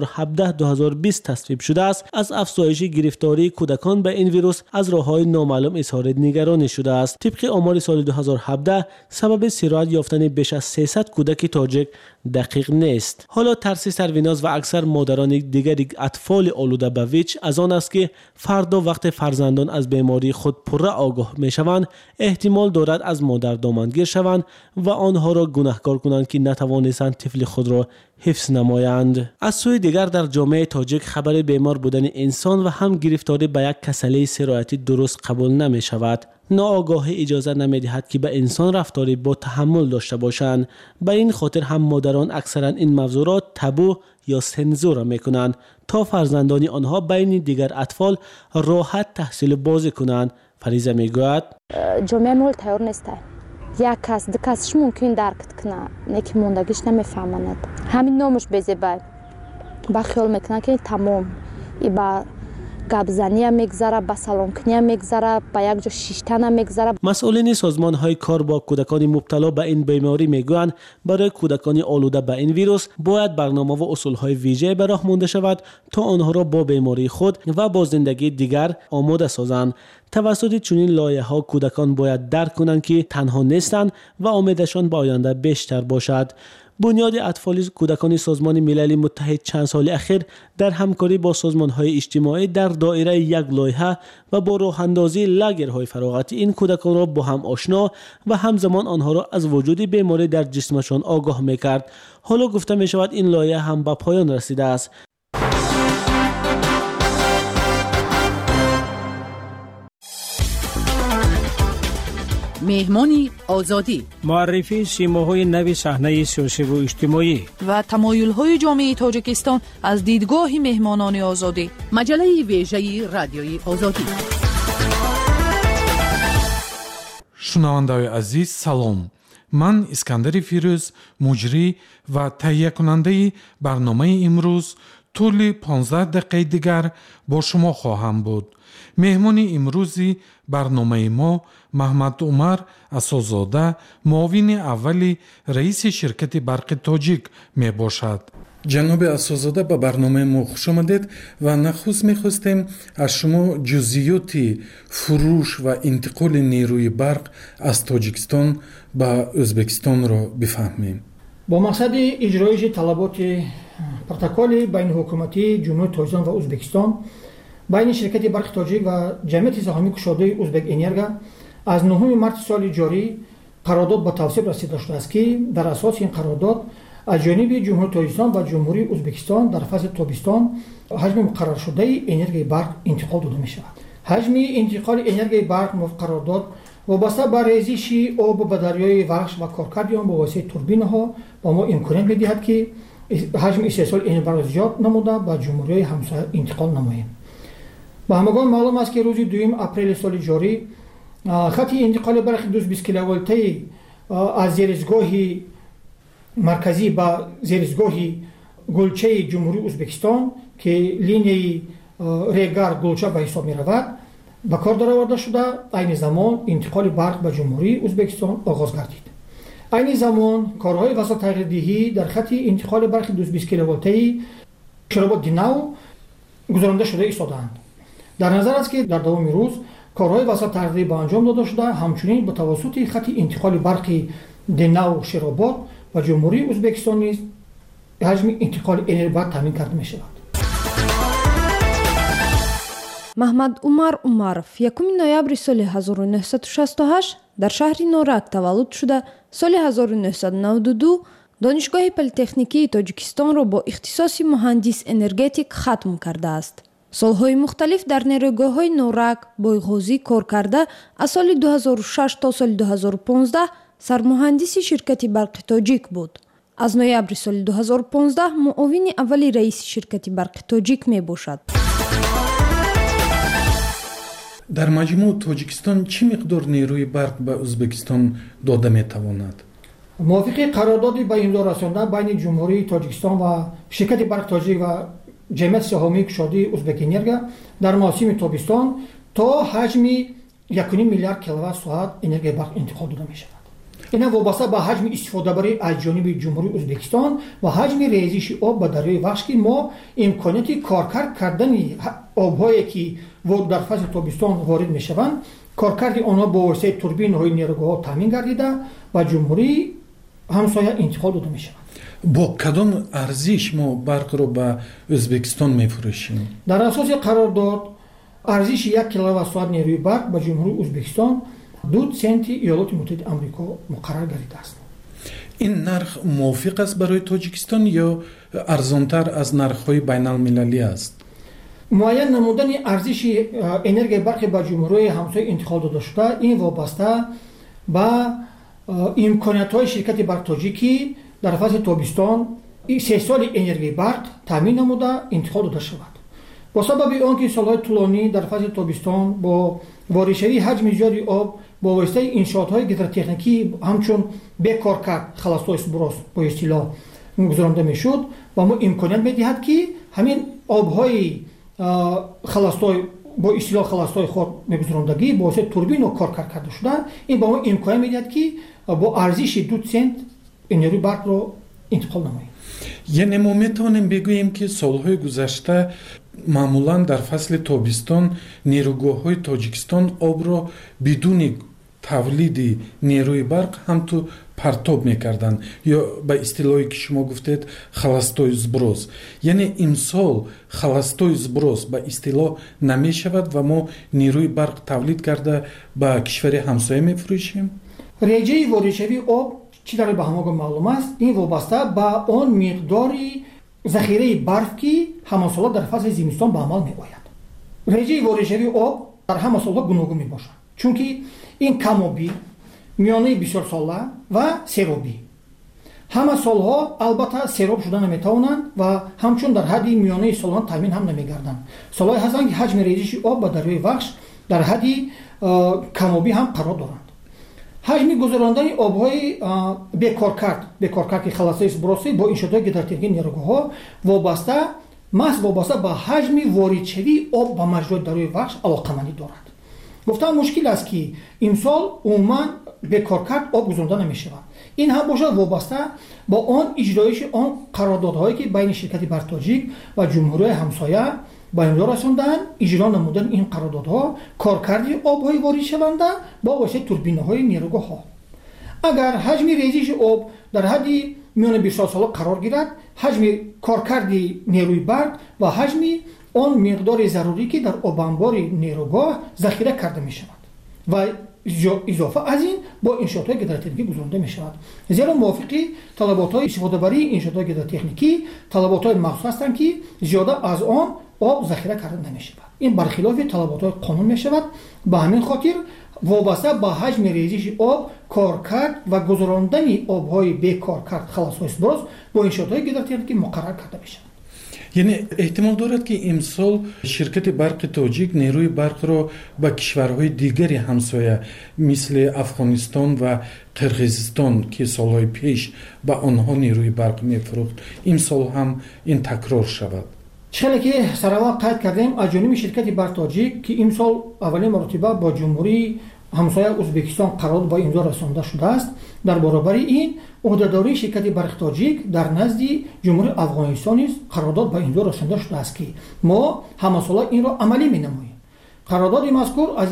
2017-2020 تصویب شده است از افزایش گرفتاری کودکان به این ویروس از راه‌های نامعلوم اظهار نگرانی شده است. طبق آمار سال 2017 سبب سرایت یافتن بیش از 300 کودک تاجیک دقیق نیست. حالا ترس سرویناز و اکثر مادران دیگر اطفال آلوده به ویچ از آن است که فردا وقت فرزندان از بیماری خود پره آگاه می شوند احتمال دارد از مادر دامنگیر شوند و آنها را گناهکار کنند که نتوانستند طفل خود را حفظ نمایند. از سوی دیگر در جامعه تاجیک خبر بیمار بودن انسان و هم گرفتاری به یک کسله سرایتی درست قبول نمی شود. ناآگاهی اجازه نمی دهد که به انسان رفتاری با تحمل داشته باشند. به این خاطر هم مادران اکثرا این موضوعات تابو یا سنزور می کنند تا فرزندان آنها بین دیگر اطفال راحت تحصیل بازی کنند. فریضه می گوید جامعه مول تیار نیست. یک کس دو کسش ممکن درک کنه نیکی موندگیش نمیفهمند. همین نامش بزیبای با خیال میکنه که تمام ای با گابزنی هم میگذره با سلامکنی هم میگذره با یک جا شیشتن هم میگذره. مسئولین سازمان های کار با کودکان مبتلا به این بیماری میگویند برای کودکان آلوده به این ویروس باید برنامه و اصول های ویژه به راه مانده شود تا آنها را با بیماری خود و با زندگی دیگر آماده سازند. توسط چنین لایحه‌ها کودکان باید درک کنند که تنها نیستند و امیدشان به آینده بیشتر باشد. بنیاد اطفال کودکان سازمان ملل متحد چند سال اخیر در همکاری با سازمان‌های اجتماعی در دایره یک لایحه و با راه اندازی لاگرهای فراغتی این کودکان را با هم آشنا و همزمان آنها را از وجود بیماری در جسمشان آگاه می‌کرد. حالا گفته می‌شود این لایحه هم به پایان رسیده است. مهمانی آزادی، معرفی سیماهای نو صحنه سیاسی و اجتماعی و تمایل‌های جامعه تاجیکستان از دیدگاه مهمانان آزادی. مجله ویژه رادیوی آزادی. شنونده‌های عزیز سلام. من اسکندر فیروز مجری و تهیه کننده برنامه امروز طول 15 دقیقه دیگر با شما خواهم بود. مهمان امروزی برنامه ما محمد عمر اساس‌زاده معاون اولی رئیس شرکت برق تاجیک می باشد. جناب اساس‌زاده به برنامه ما خوش آمدید و نخست می‌خواستیم از شما جزئیات فروش و انتقال نیروی برق از تاجیکستان به ازبکستان را بفهمیم. با مقصد اجرای طلبات پروتکل بین حکومتی جمهوری تاجیکستان و ازبکستان بین شرکت برق تاجیک و جمعیت سهامی کشاده ازبک انرژی از 9 مارس سال جاری قرارداد به توصیف رسیده شده است که در اساس این قرارداد از جانب جمهوری تاجیکستان و جمهوری ازبکستان در فصل تابستان حجم مقرر شده انرژی برق انتقال داده می شود. حجم انتقال انرژی برق قرارداد وابسته به ریزش آب به دریای وخش و کارکرد آن با واسطه توربین‌ها با ما امکانیت می‌دهد که حجم استحصال انرژی برق زیاد نموده به جمهوری همسایه انتقال نماییم. به همگان معلوم است که روز 2 اپریل سال جاری خط انتقال برق 220 کیلوولتی از زیرزگاه مرکزی به زیرزگاه گلچه جمهوری ازبکستان که لینیه ریگر گلچه به حساب می رود به کار درآورده شده. این زمان انتقال برق به جمهوری ازبکستان آغاز گردید. این زمان کارهای وسایل تغییردهی در خط انتقال برق 220 کیلوولتی شرابات دیناو گذرانده شده ایستادند. در نظر است که در دوام روز کارهای وسایل تغییردهی به انجام داده شده، همچنین به توسط خط انتقال برق دیناو شرابات و جمهوری ازبکستان نیز حجم انتقال انرژی برق تامین کرده می شود. محمد عمر عمرов 1 ноябри соли 1968 дар шаҳри Норак таваллуд шуда, соли 1992 донишгоҳи политехникии Тоҷикистонро бо ихтисоси муҳандис энергетик хатм кардааст. солҳои мухталиф дар нерӯйгоҳҳои Норак, Бойғозӣ кор карда, аз соли 2006 то соли 2015 сармуҳандиси ширкати барқи Тоҷик буд. аз ноябри соли 2015 муовини аввали раиси ширкати барқи Тоҷик мебошад. در مجموع تاجیکستان چی مقدار نیروی برق به ازبکستان داده میتواند؟ موافق قرارداد به امضا رسانده بین جمهوری تاجیکستان و شرکت برق تاجیک و جمعیت سهامی کشاده ازبک انرژی در موسم تابستان تا حجم 1.5 میلیارد کیلووات ساعت انرژی برق انتقال داده می شود. این وابسته به حجم استفاده بری از جانب جمهوری ازبکستان و حجم ریزش آب به دریای وخش که ما امکانیت کارکرد کردن آب‌هایی که در فصل تابستان وارد میشوند کارکرد آنها با واسطه توربین‌های نیروگاه‌ها تامین گردیده و جمهوری همسایه انتقال داده میشود. با کدام ارزش ما برق رو به ازبکستان میفروشیم؟ در اساس قرارداد ارزش 1 کیلووات ساعت نیروی برق به جمهوری ازبکستان 2 سنت ایالات متحده آمریکا مقرر گردیده است. این نرخ موافق است برای تاجیکستان یا ارزانتر از نرخ‌های بین‌المللی است؟ معین نمودن ارزش انرژی برق به جمهوری همسایه انتقال داده شده این وابسته به امکانیت‌های شرکت برق تاجیکی در فصل تابستان 3 سال انرژی برق تامین نموده انتقال داده شود. با سبب آنکه سال‌های طولانی در فصل تابستان با واریشوی حجم زیادی آب با واسطه انشاءات‌های هیدرotexنیکی همچون بیکار کرد خلاص‌های سبراس با اصطلاح گذرانده میشد و ما امکانیت میدهد که همین آب‌های خلاص‌های با اصطلاح خلاص‌های خود میگذراندگی با واسطه توربین و کار کرده شده این با ما امکانیت میدهد که با ارزش 2 سنت انرژی برق رو انتقال نماییم. یعنی ما میتونیم بگوییم که سالهای گذشته معمولا در فصل تابستان نیروگاه‌های تاجیکستان آب را بدون тавлиди нерӯи барқ ҳам ту партоб мекарданд ё ба истилоҳе ки шумо гуфтед халастои зброс. яъне имсол халастои зброс ба истилоҳ намешавад ва мо нерӯи барқ тавлид карда ба кишвари ҳамсоя мефурӯшем. реҷаи воридшавии об чӣ дар ба ҳамаго маълум аст, ин вобаста ба он миқдори захираи барф ки ҳамасола дар фасли зимистон ба амал меояд. реҷаи воридшавии об дар ҳама солҳо гуногун мебошад, чунки ин камобӣ, миёнаи бисёрсола ва серобӣ. ҳама солҳо албатта сероб шуда наметавонанд ва ҳамчун дар ҳадди миёнаи солон таъмин ҳам намегарданд. солҳое ҳастанд ки ҳаҷми резиши об ба дарёи вахш дар ҳадди камобӣ ҳам қарор доранд. ҳаҷми гузарондани обҳои бекоркард ки халасои сброси бо иншоотҳои гидротехникии нерӯгоҳҳо вобаста ба ҳаҷми воридшавии об ба маҷрои дарёи вахш алоқамандӣ дорад. гуфтам мушкил аст ки имсол умуман бекоркард об гузаронда намешавад. ин ҳам бошад вобаста ба он иҷроиши он қарордодҳое ки байни ширкати бартоҷик ва ҷумҳурияи ҳамсоя ба имзо расонданд. иҷро намудани ин қарордодҳо коркарди обҳои воридшаванда бо воситаи турбинаҳои нерӯгоҳҳо. агар ҳаҷми резиши об дар ҳадди миёни бисёрсола қарор гирад, ҳаҷми коркарди нерӯи барқ ва ҳаҷми он миқдори зарурӣ ки дар обанбори нерӯгоҳ захира карда мешавад ва изофа аз ин бо иншоотҳои гидротехникӣ гузаронда мешавад. зеро мувофиқи талаботҳои истифодабарии иншоотҳои гидротехникӣ талаботҳои махсус ҳастанд ки зиёда аз он об захира карда намешавад. ин бархилофи талаботҳои қонун мешавад. ба ҳамин хотир вобаста ба ҳаҷми резиши об коркард ва гузарондани обҳои бекоркард халасҳои сброс бо иншоотҳои гидротехникӣ муқаррар карда мешавад. яъне эҳтимол дорад ки имсол ширкати барқи тоҷик нерӯи барқро ба кишварҳои дигари ҳамсоя мисли афғонистон ва қирғизистон ки солҳои пеш ба онҳо нерӯи барқ мефурӯхт имсол ҳам ин такрор шавад. чхеле ки сараввал қайд кардем аз ҷониби ширкати бартоҷик ки имсол аввалин маротиба бо ҷумҳурии ҳамсоя ӯзбекистон қарород ба имзо расонда шудааст. дар баробари ин ӯҳдадории ширкати барқи тоҷик дар назди ҷумҳури афғонистон низ қарордод ба имзо расонда шудааст ки мо ҳамасола инро амалӣ менамоем. қарордоди мазкур аз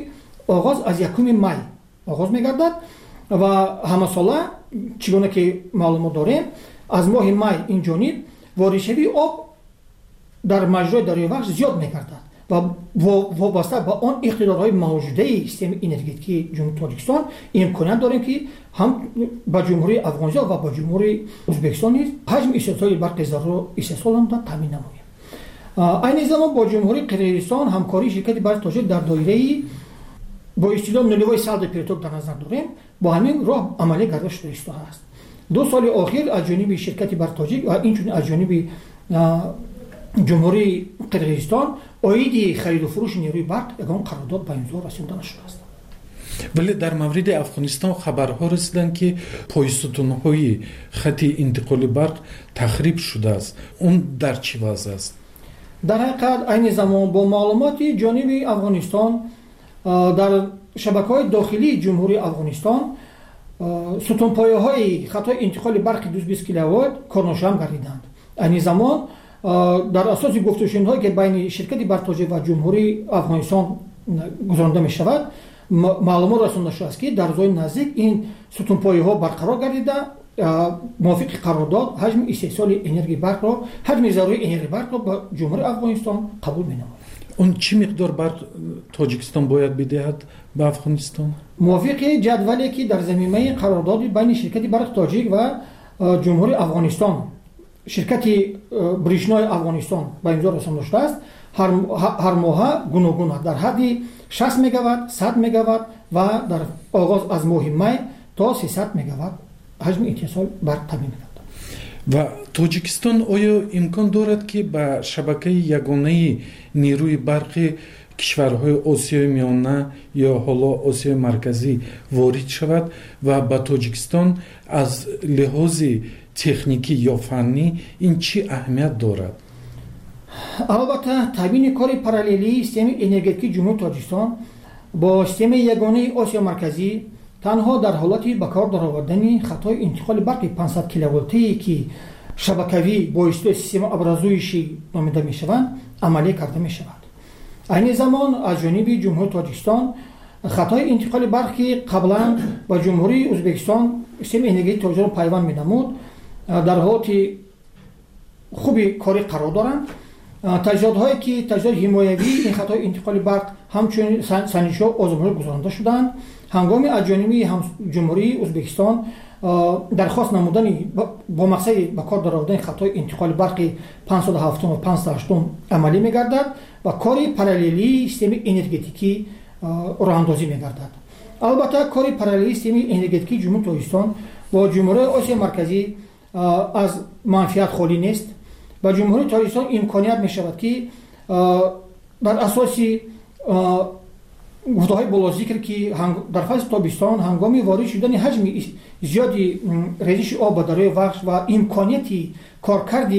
1 май оғоз мегардад ва ҳамасола чӣ гуна ки маълумот дорем аз моҳи май инҷониб воридшавии об дар маҷрои дарёи вахш зиёд мегардад ва вобаста ба он иқтидорҳои мавҷудаи системаи энергетикии ҷумҳури тоҷикистон имконият дорем ки ҳам ба ҷумҳурии афғонистон ва ба ҷумҳурии ӯзбекистон низ ҳаҷми истеҳсоли барқи зарур истеҳсоланда таъмин намоем. айни замон бо ҷумҳурии қирғизистон ҳамкории ширкати барқи тоҷик дар доираи бо истилоҳ нулевой салдо переток дар назар дорем бо ҳамин роҳ амалӣ гарда шуда истодааст. 2 соли охир аз ҷониби ширкати барқи тоҷик ва инчунин аз ҷониби ҷумҳурии қирғизистон оиди хариду фурӯши нерӯи барқ ягон қарордод ба имзо расонда нашудааст. вале дар мавриди афғонистон хабарҳо расиданд ки пойсутунҳои хати интиқоли барқ тахриб шудааст. он дар чӣ вазъ аст? дар ҳақиқат айни замон бо маълумоти ҷониби афғонистон дар шабакаҳои дохилии ҷумҳурии афғонистон сутунпояҳои хатҳои интиқоли барқи 220 киловольт корношам гардиданд. айни замон дар асоси гуфтушунидҳое ки байни ширкати бартоҷик ва ҷумҳурии афғонистон гузаронда мешавад маълумот расонда шудааст ки дар рӯзҳои наздик ин сутунпояҳо барқарор гардида мувофиқи қарордод ҳаҷми истеҳсоли энергияи барқро ҳаҷми зарурии энергияи барқро ба ҷумҳурии афғонистон қабул менамояд. он чӣ миқдор барқ тоҷикистон бояд бидиҳад ба афғонистон? мувофиқи ҷадвале ки дар заминаи қарордоди байни ширкати барқи тоҷик ва ҷумҳурии афғонистон ширкати бришнои афғонистон ба имзо расонда шудааст, ҳар моҳа гуногуна дар ҳадди 60 мегаватт, 100 мегаватт ва дар оғоз аз моҳи май то 300 мегаватт ҳаҷми иттисол барқ таъмин мекард. ва тоҷикистон оё имкон дорад ки ба шабакаи ягонаи нерӯи барқи кишварҳои осиёи миёна ё ҳоло осиёи марказӣ ворид шавад ва ба тоҷикистон аз лиҳози техникӣ ё фаннӣ ин чӣ аҳамият дорад? албатта таъмини кори параллелии системаи энергетикии ҷумҳури тоҷикистон бо системаи ягонаи осиё марказӣ танҳо дар ҳолати ба кор даровардани хатҳои интиқоли барқи 500 киловолтие ки шабакавӣ бо истилоҳи система абразуишӣ номида мешаванд амалӣ карда мешавад. айни замон аз ҷониби ҷумҳури тоҷикистон خطای انتقال برق که قبلا با جمهوری ازبکستان سیستم انرژی تاجر پیوند می‌نمود در حالت خوبی کاری قرار دارند. تجهیزات‌هایی که تجهیزات حمایوی این خطای انتقال برق همچنین سنجش‌ها آزمایش گذرانده شدند. هنگام از جانب جمهوری ازبکستان درخواست نمودن با مقصد به کار درآوردن خطای انتقال برق 507 و 508 عملی می‌گردد و کاری پاراللی سیستم انرژتیکی راه اندازی می‌گردد. البته کاری پاراللی سیستم انرژتیکی جمهوری تاجیکستان با جمهوری آسیا مرکزی از منفعت خالی نیست. با جمهوری تاجیکستان امکانیت می‌شود که بر اساس گفته‌های بالا ذکر که در فصل تابستان هنگام وارد شدن حجم زیادی ریزش آب به دریای وخش و امکانیت کارکرد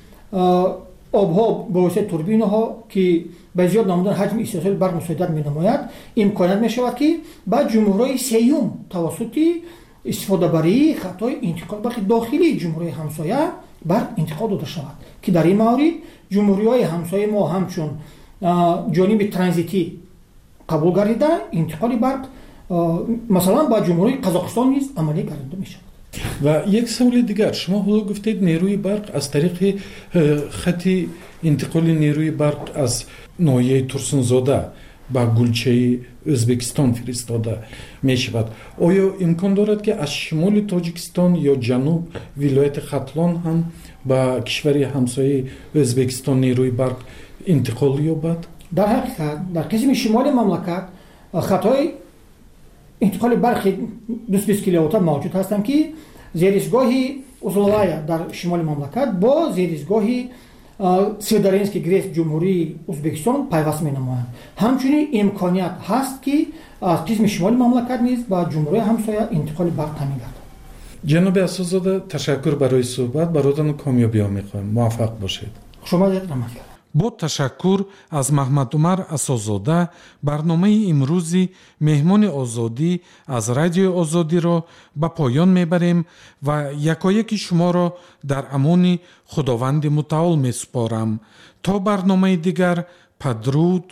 آبها با واسطه توربین‌ها که به زیاد نمودن حجم استحصال برق مساعدت می‌نماید، امکانیت می‌شود که بعد جمهوری سیوم توسط استفاده بری خطای انتقال برق داخلی جمهوری همسایه برق انتقال داده شود که در این مورد جمهوری‌های همسایه ما همچون جانب ترانزیتی قبول گردیده انتقال برق مثلا با جمهوری قزاقستان نیز عملی گردیده می شود. و یک سوال دیگر، شما حالا گفتید نیروی برق از طریق خط انتقال نیروی برق از ناحیه ترسنزاده با گلچه ازبکستان فرستاده می شود. آیا امکان دارد که از شمال تاجیکستان یا جنوب ولایت ختلان هم با کشور همسایه ازبکستان نیروی برق انتقال یابد؟ در حقیقت در قسم شمال مملکت خطای انتقال برق 220 کیلووات موجود هستند که زیرسگاه اوزلویا در شمال مملکت با زیرسگاه سیدارینسکی گریس جمهوری ازبکستان پیوست می‌نمایند. همچنین امکانیت هست که از قسم شمال مملکت نیز با جمهوری همسایه انتقال برق تامین گردد. جناب اساس‌زاده تشکر برای صحبت، براتون کامیابی‌ها می‌خوایم. موفق باشید. شما رحمت کنید. با تشکر از محمد عمر اساس‌زاده برنامه امروزی مهمان آزادی از رادیو آزادی را به پایان میبریم و یکایک شما را در امان خداوند متعال میسپارم. تا برنامه دیگر بدرود.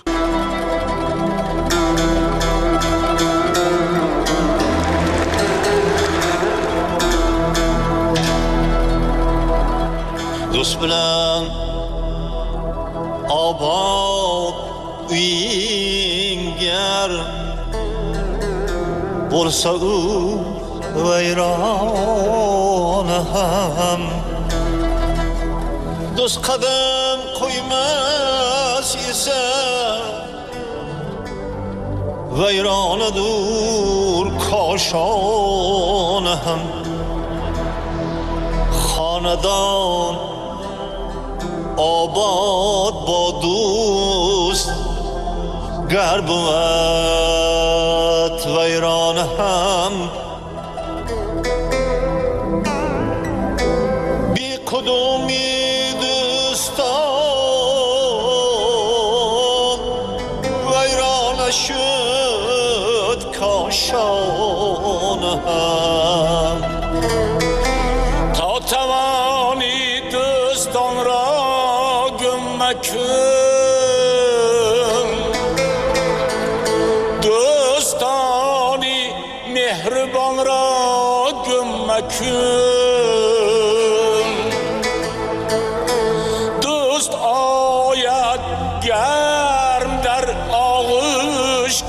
دوست بلند آباد وینگر برسا او ویران هم دوست قدم قویمس ایسا ویران دور کاشان هم خاندان آباد با دوست گر بود ویران هم بی کدومی دوستان ویران شد کاشان هم تا توانی دوستان را دوستانی مهربان را گمکن دوست آید گرم در آغوش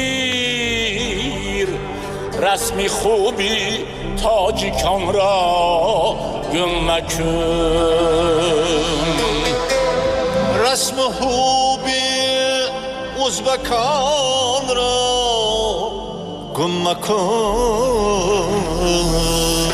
گیر رسمی خوبی تاجیکان را گمکن رسم خوبی ازبکان را گم مکن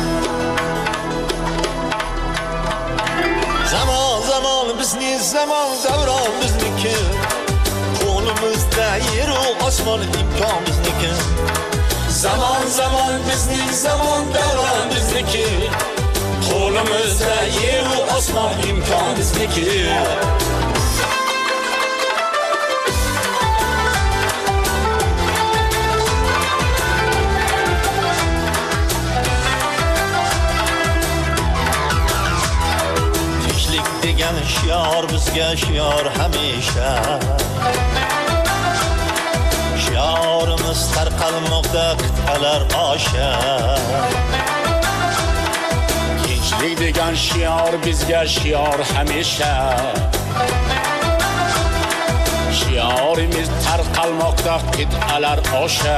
zaman bizni zaman davron bizniki qo'limizda yer u osmon imkon bizniki zaman bizni zaman davron bizniki qo'limizda yer u osmon imkon bizniki شیار بزگه شیار همیشه شیار shiorimiz tarqalmoqda qit'alar osha. Tinchlik degan shior bizga shior hamisha. Shiorimiz tarqalmoqda qit'alar osha.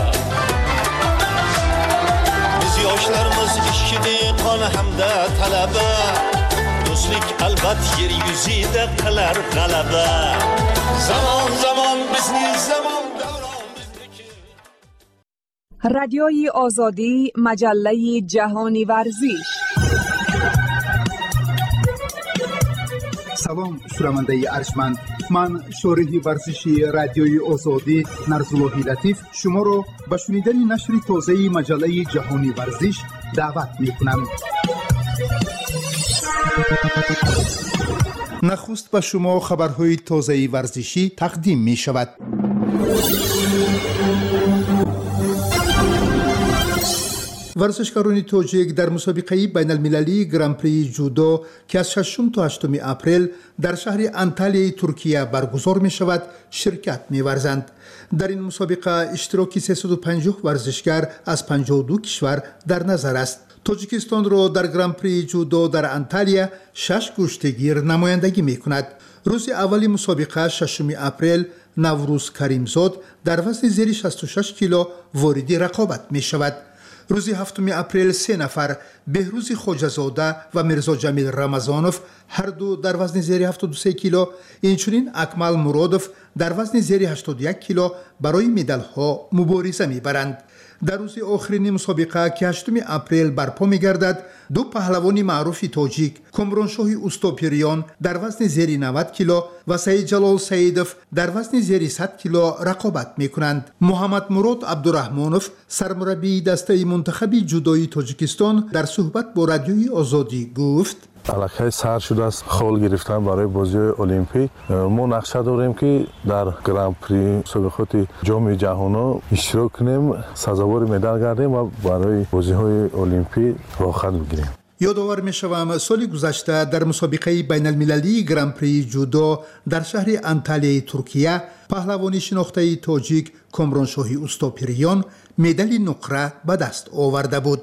Biz yoshlarimiz ishchi dehqon hamda talaba. Do'stlik albat yer yuzida qilar g'alaba. Zamon zamon bizning zamon davron bizniki. رادیوی آزادی مجله جهانی ورزش. سلام شنونده ارجمند، من شارح ورزشی رادیوی آزادی نرزاللهی لطیف شما را به شنیدن نشر تازه مجله جهانی ورزش دعوت می‌کنم. نخست به شما خبرهای تازه ورزشی تقدیم می شود. ورزشکاران تاجیک در مسابقه بین المللی گران پری جودو که از 6 تا 8 اپریل در شهر انتالیای ترکیه برگزار می شود شرکت می ورزند. در این مسابقه اشتراک 350 ورزشکار از 52 کشور در نظر است. تاجیکستان را در گران پری جودو در انتالیا 6 کشتیگیر نمایندگی می کند. روز اولی مسابقه 6 اپریل نوروز کریمزاد در وزن زیر 66 کیلو وارد رقابت می شود. روز 7 اپریل 3 نفر بهروز خواجه‌زاده و میرزا جمیل رمضانوف هر دو در وزن زیر 73 کیلو، اینچنین اکمل مرادوف در وزن زیر 81 کیلو برای مدال ها مبارزه می‌برند. در روز آخرین مسابقه که 8 اپریل برپا می‌گردد، دو پهلوان معروف تاجیک کامرانشاه اوستاپیریان در وزن زیر 90 کیلو و سید جلال سیدوف در وزن زیر 100 کیلو رقابت می‌کنند. محمد مراد عبدالرحمانوف سرمربی دسته منتخب جودوی تاجیکستان در صحبت با رادیوی آزادی گفت: الکی سر شده است خال گرفتن برای بازی المپیک. ما نقشه داریم که در گران پری مسابقات جام جهانی اشتراک کنیم، سزاوار مدال گردیم و برای بازی‌های المپیک راه خط بگیریم. یادآور می‌شوم سال گذشته در مسابقه بین المللی گران پری جودو در شهر انتالیای ترکیه پهلوان شناخته تاجیک کامرانشاه اوستاپیریان مدال نقره به دست آورده بود.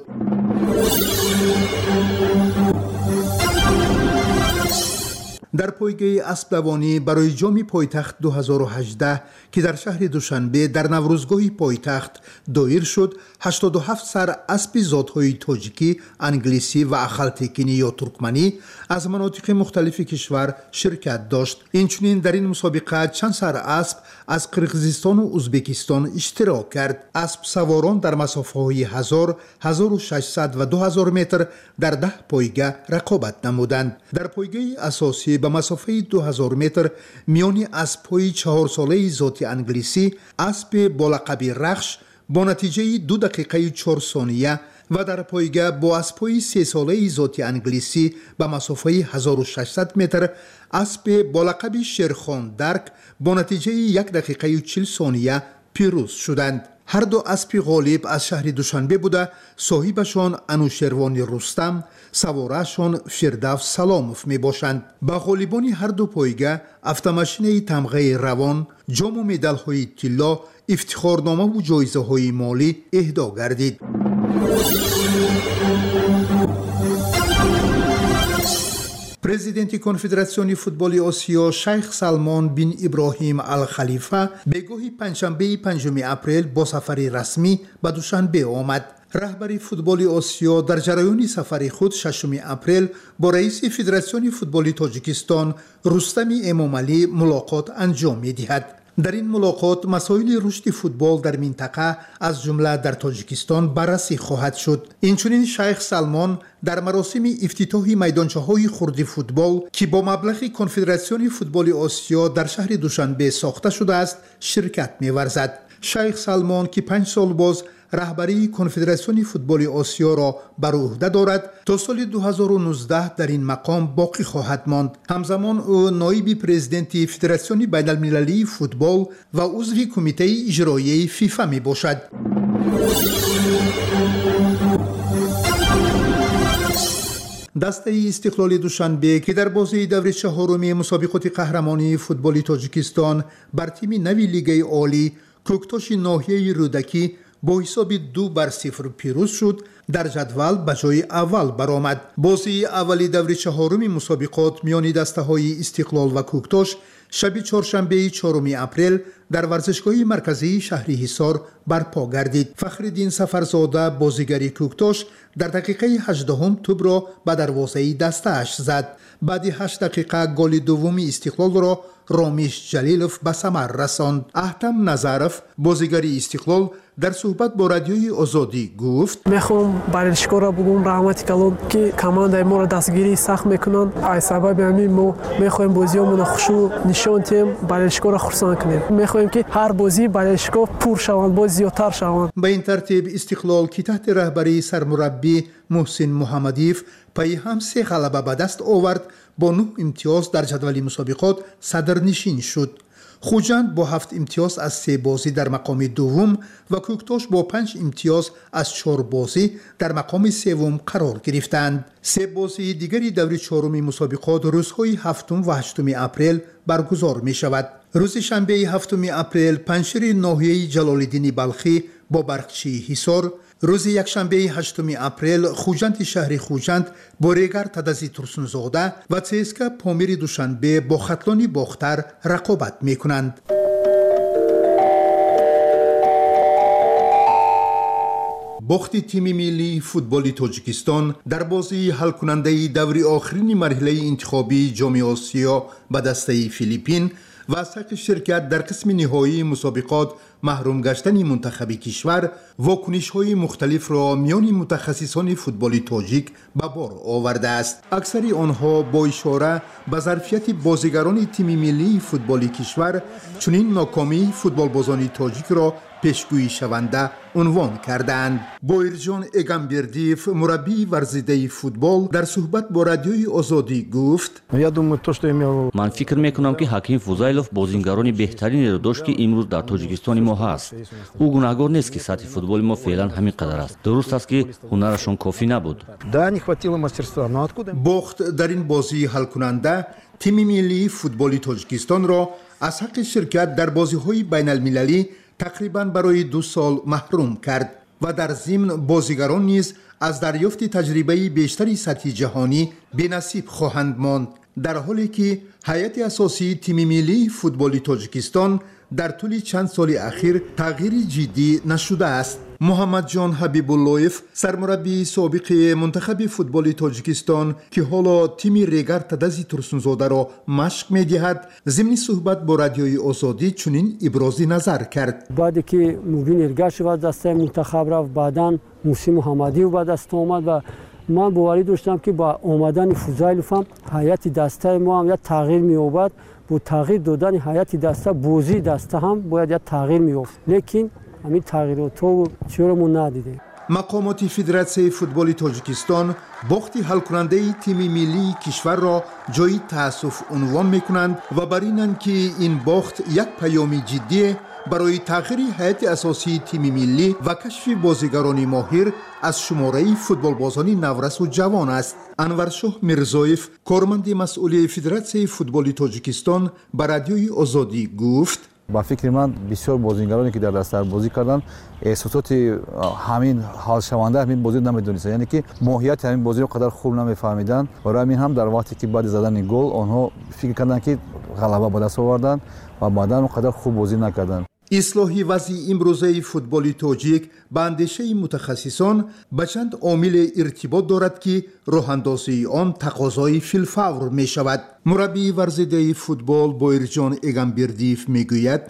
در پایگاه اسب دوانی برای جام پایتخت 2018 که در شهر دوشنبه در نوروزگاه پایتخت دایر شد، 87 سر اسب ذات‌های تاجیکی، انگلیسی و اخالتکینی یا ترکمنی از مناطق مختلف کشور شرکت داشت. اینچنین در این مسابقه چند سر اسب از قرقیزستان و ازبکستان اشتراک کرد. اسب سواران در مسافه‌های 1000، 1600 و 2000 متر در 10 پایگاه رقابت نمودند. در پایگاه اساسی به مسافه 2000 متر میان اسب‌های 4 ساله ذات انگلیسی، اسب با لقب رخش با نتیجه 2 دقیقه 4 ثانیه و در پایگاه با اسب‌های 3 ساله ذات انگلیسی به مسافه 1600 متر، اسب با لقب شیرخان درک با نتیجه 1 دقیقه 40 ثانیه پیروز شدند. هر دو اسب غالب از شهر دوشنبه بوده، صاحبشان انوشیروان رستم، سوارشان فردوس سلاموف می باشند. به غالبان هر دو پایگاه автомашine تمغه روان، جام و مدال های طلا، افتخارنامه و جایزه های مالی اهدا گردید. پرزیدنت کنفدراسیون فوتبال آسیا شیخ سلمان بن ابراهیم الخلیفه به گاه پنجشنبه 5 اپریل با سفری رسمی به دوشنبه آمد. رهبر فوتبال آسیا در جریان سفر خود 6 اپریل با رئیس فدراسیون فوتبال تاجیکستان رستم امامعلی ملاقات انجام می‌دهد. در این ملاقات مسائل رشد فوتبال در منطقه از جمله در تاجیکستان بررسی خواهد شد. اینچنین شیخ سلمان در مراسم افتتاح میدانچه‌های خرد فوتبال که با مبلغ کنفدراسیون فوتبال آسیا در شهر دوشنبه ساخته شده است شرکت می‌ورزد. شیخ سلمان که 5 سال باز رهبری کنفدراسیون فوتبال آسیا را بر عهده دارد تا سال 2019 در این مقام باقی خواهد ماند. همزمان او نایب پرزیدنت فدراسیون بین المللی فوتبال و عضو کمیته اجرایی فیفا می باشد. دسته استقلال دوشنبه که در بازی دور 4 مسابقات قهرمانی فوتبال تاجیکستان بر تیم نوی لیگ عالی کوکتوش ناحیه رودکی با حساب 2-0 پیروز شد، در جدول به جای اول برآمد. بازی اولی دور چهارم مسابقات میان دسته‌های استقلال و کوکتوش شب چهارشنبه 4 اپریل در ورزشگاه مرکزی شهر حصار برپا گردید. فخرالدین سفرزاده بازیگر کوکتوش در دقیقه 18 توپ را به دروازه دسته‌اش زد. بعد 8 دقیقه گل دوم استقلال را رامیش جلیلوف به ثمر رساند. احتم نظرف بازیگر استقلال در صحبت با رادیوی آزادی گفت: میخوام ورزشکارا را بگم رحمت کلام که کمانده ما را دستگیری سخت میکنن. از سبب همین ما میخوایم بازیامون خوشو نشون تیم ورزشکارا خرسان کنیم. میخوایم که هر بازی ورزشکار پر شوند، باز زیادتر شوند. به این ترتیب استقلال که تحت رهبری سرمربی محسن محمدیف پای هم 3 غلبه به دست آورد، با 9 امتیاز در جدول مسابقات صدرنشین شد. خوجند با 7 امتیاز از 3 بازی در مقام دوم و کوکتوش با 5 امتیاز از 4 بازی در مقام سوم قرار گرفتند. 3 بازی دیگری دور چهارم مسابقات روزهای 7 و 8 اپریل برگزار می شود. روز شنبه 7 اپریل پنجشیر ناحیه جلال‌الدین بلخی با برقچی حصار، روز یکشنبه 8 اپریل خوجند شهر خوجند با ریگر تدزی ترسونزاده و چسکا پامیر دوشنبه با خطلانی باختر رقابت می کنند. باخت تیم ملی فوتبال تاجیکستان در بازی حل کننده دور آخرین مرحله انتخابی جام آسیا به دسته فیلیپین و از حق شرکت در قسم نهایی مسابقات محروم گشتن منتخب کشور واکنش‌های مختلف را میان متخصصان فوتبال تاجیک به بار آورده است. اکثر آنها با اشاره به ظرفیت بازیگران تیم ملی فوتبال کشور چنین ناکامی فوتبالبازان تاجیک را پیشگویی شونده عنوان کردند. بایرجان اگامبردیف مربی ورزیده فوتبال در صحبت با رادیوی آزادی گفت: من فکر میکنم که حکیم فوزایلوف بازیگران بهترینی را داشت که امروز در تاجیکستان ما هست. او گناهکار نیست که سطح فوتبال ما فعلا همین قدر است. درست است که هنرشان کافی نبود. باخت در این بازی حل کننده تیم ملی فوتبال تاجیکستان را از حق شرکت در بازی‌های بین المللی تقریباً برای 2 سال محروم کرد و در ضمن بازیگران نیز از دریافت تجربه بیشتری سطح جهانی بی‌نصیب خواهند ماند، در حالی که هیئت اساسی تیم ملی فوتبال تاجیکستان در طول چند سال اخیر تغییر جدی نشده است. محمد جان حبیب اللهیف سرمربی سابق منتخب فوتبال تاجیکستان که حالا تیم ریگر تدزی ترسونزاده را مشق می‌دهد، ضمن صحبت با رادیوی آزادی چنین ابراز نظر کرد: بعد که موبین ارگاش و دسته منتخب رفت، بعداً موسی محمدی و دست آمد و من باوری داشتم که با آمدن فوزایلوف هم هیئت دسته ما هم یک تغییر می‌یابد. با تغییر دادن هیئت دسته بازی دسته هم باید یک تغییر می‌یافت، لیکن همین تغییرات رو چرا ما ندیدیم. مقامات فدراسیون فوتبال تاجیکستان باخت حل کننده تیم ملی کشور را جای تأسف عنوان می‌کنند و بر اینند که این باخت یک پیام جدی برای تغییر هیئت اساسی تیم ملی و کشف بازیگران ماهر از شماره فوتبالبازان نورس و جوان است. انورشاه میرزایف کارمند مسئول فدراسیون فوتبال تاجیکستان به رادیوی آزادی گفت: با فکر من بسیار بازیگرانی که در دستر بازی کردن احساسات همین حال شونده همین بازی نمیدونستن، یعنی که ماهیت همین بازی رو قدر خوب نمیفهمیدن. برای همین هم در وقتی که بعد زدن گل آنها فکر کردن که غلبه به دست آوردن و بعداً اونقدر خوب بازی نکردن. اصلاح وضع امروزه فوتبال تاجیک به اندیشه متخصصان به چند عامل ارتباط دارد که راه اندازی آن تقاضای فی‌الفور می شود. مربی ورزیده فوتبال بایرجان اگامبردیف میگوید: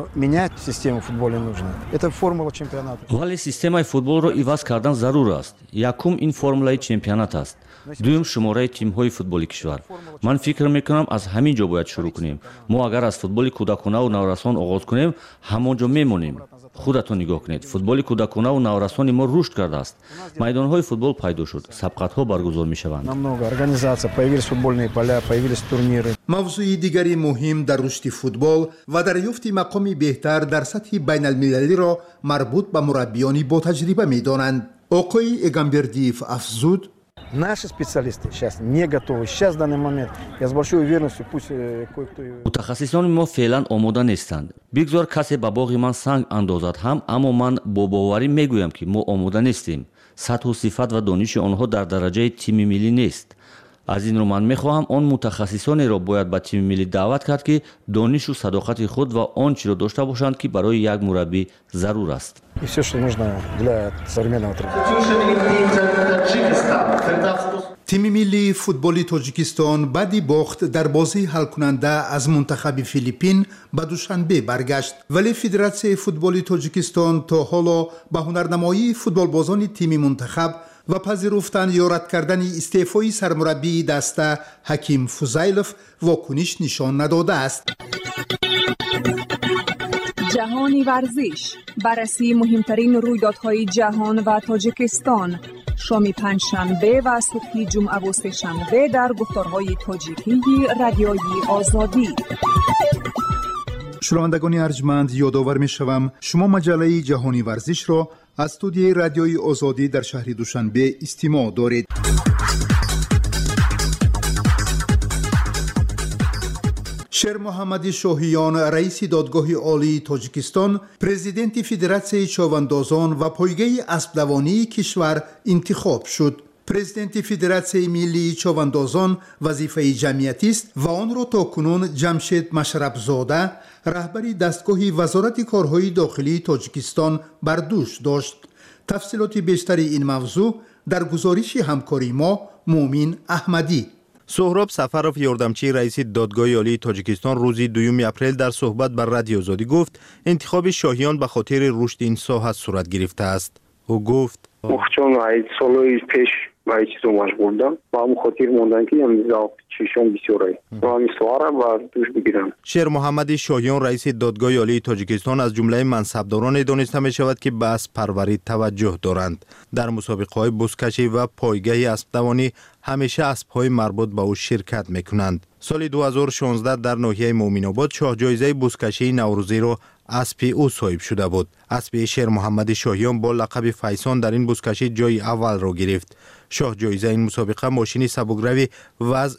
ولی سیستم فوتبال را عوض کردن ضرور است. یکم این فرمولای چمپیونات است. دوم شماره تیم‌های فوتبالی کشور. من فکر می‌کنم از همین جا باید شروع کنیم. ما اگر از فوتبال کودکانه و نورسان آغاز کنیم، همونجا میمونیم. خودتون نگاه کنید. فوتبال کودکانه و نورسان ما رشد کرده است. میدان‌های فوتبال پیدا شد. سبقت‌ها برگزار می‌شوند. موضوع دیگری مهم در رشد فوتبال و دریافت مقامی بهتر در سطح بین المللی را مربوط به مربیان با تجربه می‌دانند. آقای اگامبردیف افزود: Наши специалисты сейчас не готовы. Сейчас в данный момент я с большой уверенностью пусть кое-кто. мутахассисони мо феълан омода нестанд. Бигзор касе ба боғи ман санг андозад ҳам, аммо ман бо боварӣ мегӯям ки мо омода нестем. сатҳу сифат ва дониши онҳо дар дараҷаи тими миллӣ нест. аз ин рӯ ман мехоҳам он мутахассисонеро бояд ба тими миллӣ даъват кард ки донишу садоқати худ ва он чиро дошта бошанд ки барои як мураббӣ зарур аст. И все, что нужно для современного тренера. تیم ملی فوتبال تاجیکستان بعد باخت در بازی حل‌کننده از منتخب فیلیپین به دوشنبه برگشت، ولی فدراسیون فوتبال تاجیکستان تا حالا به هنرنمایی فوتبالبازان تیم منتخب و پذیرفتن یا رد کردن استعفای سرمربی دسته حکیم فوزیلوف واکنش نشان نداده است. جهانی ورزش، بررسی مهمترین رویدادهای جهان و تاجیکستان، شام پنجشنبه و صبح جمعه و سه‌شنبه در گفتارهای تاجیکی رادیوی آزادی. شنوندگان ارجمند، یادآور می‌شوم شما مجله جهانی ورزش را از استودیوی رادیوی آزادی در شهر دوشنبه استماع دارید. شیر محمد شاهیان، رئیس دادگاه عالی تاجیکستان، پرزیدنت فدراسیون چوندازان و پایگاه اسب‌دوانی کشور انتخاب شد. پرزیدنت فدراسیون ملی چوندازان وظیفه جمعیتی است و آن را تاکنون جمشید مشرب‌زاده، رهبر دستگاه وزارت کارهای داخلی تاجیکستان بر دوش داشت. تفصیلات بیشتر این موضوع در گزارش همکاری ما مومین احمدی. سهراب سفرов یاردمچی رئیس دادگاه عالی تاجیکستان روز 2 اپریل در صحبت بر رادیو آزادی گفت انتخاب شاهیان به خاطر رشد این ساحه صورت گرفته است. او گفت مخچون ای سالوی پیش با چیزو مشغول بودم و هم خاطر موندن که امضا چشم بسیاری و همین سواره و دوش بگیرم. شیر محمد شاهیان رئیس دادگاه عالی تاجیکستان از جمله منصبداران دانسته می شود که به اسب پروری توجه دارند. در مسابقه‌های بزکشی و پایگاه اسب‌دوانی همیشه اسب‌های مربوط به او شرکت می‌کنند. سال 2016 در ناحیه مومن‌آباد شاه جایزه بزکشی نوروزی را اسب او صاحب شده بود. اسب شیر محمد شاهیان با لقب فیسان در این بزکشی جای اول را گرفت. شاه جایزه این مسابقه ماشین سبکروی وزن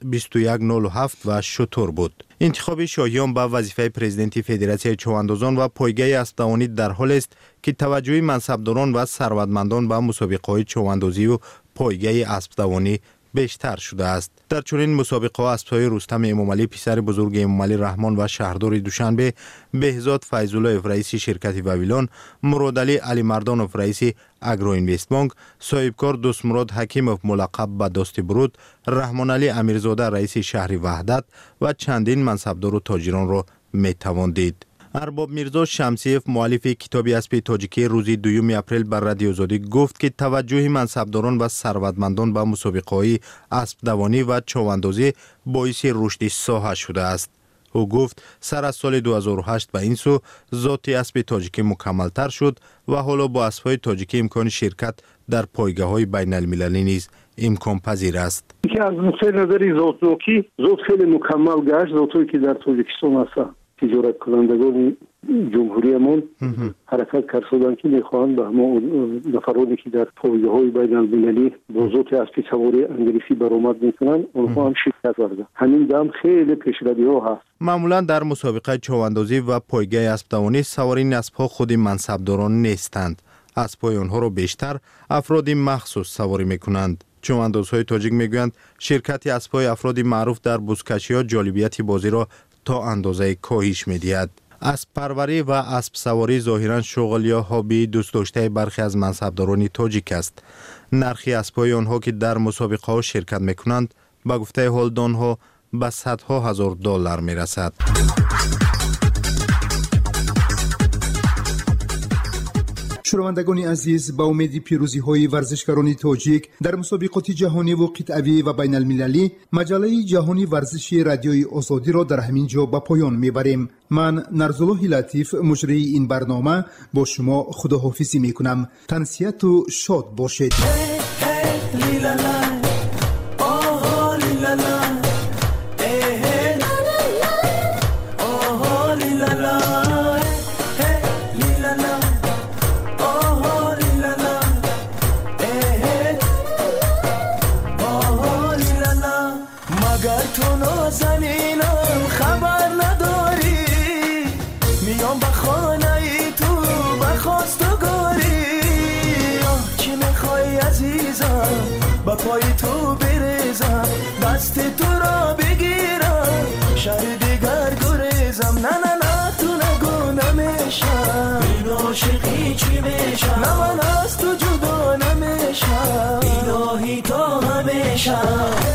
2107 و شتر بود. انتخاب شاهیان به وظیفه پرزیدنت فدراسیون چواندازان و پایگاه اسب‌دوانی در حال است که توجه منصبداران و ثروتمندان به مسابقه‌های چواندازی و پایگاه اسب‌دوانی بیشتر شده است. در چنین مسابقه اسب‌های رستم امامعلی پسر بزرگ امامعلی رحمان و شهردار دوشنبه، بهزاد فیض‌الله رئیس شرکت وویلان، مرادعلی علی مردانوف رئیس اگرو اینوست بانک، صاحبکار دوستمراد حکیموف ملقب به دوست برود، رحمان علی امیرزاده رئیس شهر وحدت و چندین منصبدار و تاجران را میتوان دید. ارباب میرزا شمسیف مؤلف کتاب اسب تاجیکی روز 2 اپریل بر رادیو آزادی گفت که توجه منصبداران و ثروتمندان به مسابقه‌های اسب دوانی و چواندازی باعث رشد ساحه شده است. او گفت سر از سال 2008 به این سو ذات اسب تاجیکی مکمل‌تر شد و حالا با اسب‌های تاجیکی امکان شرکت در پایگاه‌های بین‌المللی نیز امکان پذیر است. که از نظر ذاتی ذات خیلی مکمل گشت، ذاتی که در تاجیکستان هست. تجارت کنندگان جمهوریمان حرکت کردند که میخواهند به همه نفرانی که در پایگاه‌های بین‌المللی با ذات اسب سواری انگلیسی برآمد میکنند آنها هم شرکت کردند. همین دم خیلی پیشروی‌ها هست. معمولا در مسابقه چواندازی و پایگاه اسب‌دوانی سوارین اسب‌ها خود منصبداران نیستند. اسب‌های آنها را بیشتر افراد مخصوص سواری میکنند. چواندازهای تاجیک میگویند شرکت اسب‌های افراد معروف در بزکشی‌ها جالبیت بازی را تا اندازه کاهش می‌دهد. اسب پروری و اسب سواری ظاهراً شغل یا هابی دوست داشته برخی از منصبداران تاجیک است. نرخ اسب‌های آنها که در مسابقه‌ها شرکت می‌کنند به گفته هولدان‌ها به صدها هزار دلار می‌رسد. شنوندگان عزیز، با امید پیروزی‌های ورزشکاران تاجیک در مسابقات جهانی و قطعی و بین المللی، مجله جهانی ورزشی رادیوی آزادی را در همین جا به پایان میبریم. من نرزالله لطیف مجری این برنامه با شما خداحافظی میکنم. تنسیت و شاد باشید. تو نازنینم خبر نداری میام به خانه تو بخواستگاری چی میخوای عزیزم با پای تو بریزم دست تو را بگیرم شهر دیگر گریزم نه نه نه تو نگو نمیشم این عاشقی چی میشم نه من از تو جدا نمیشم الهی تا همیشه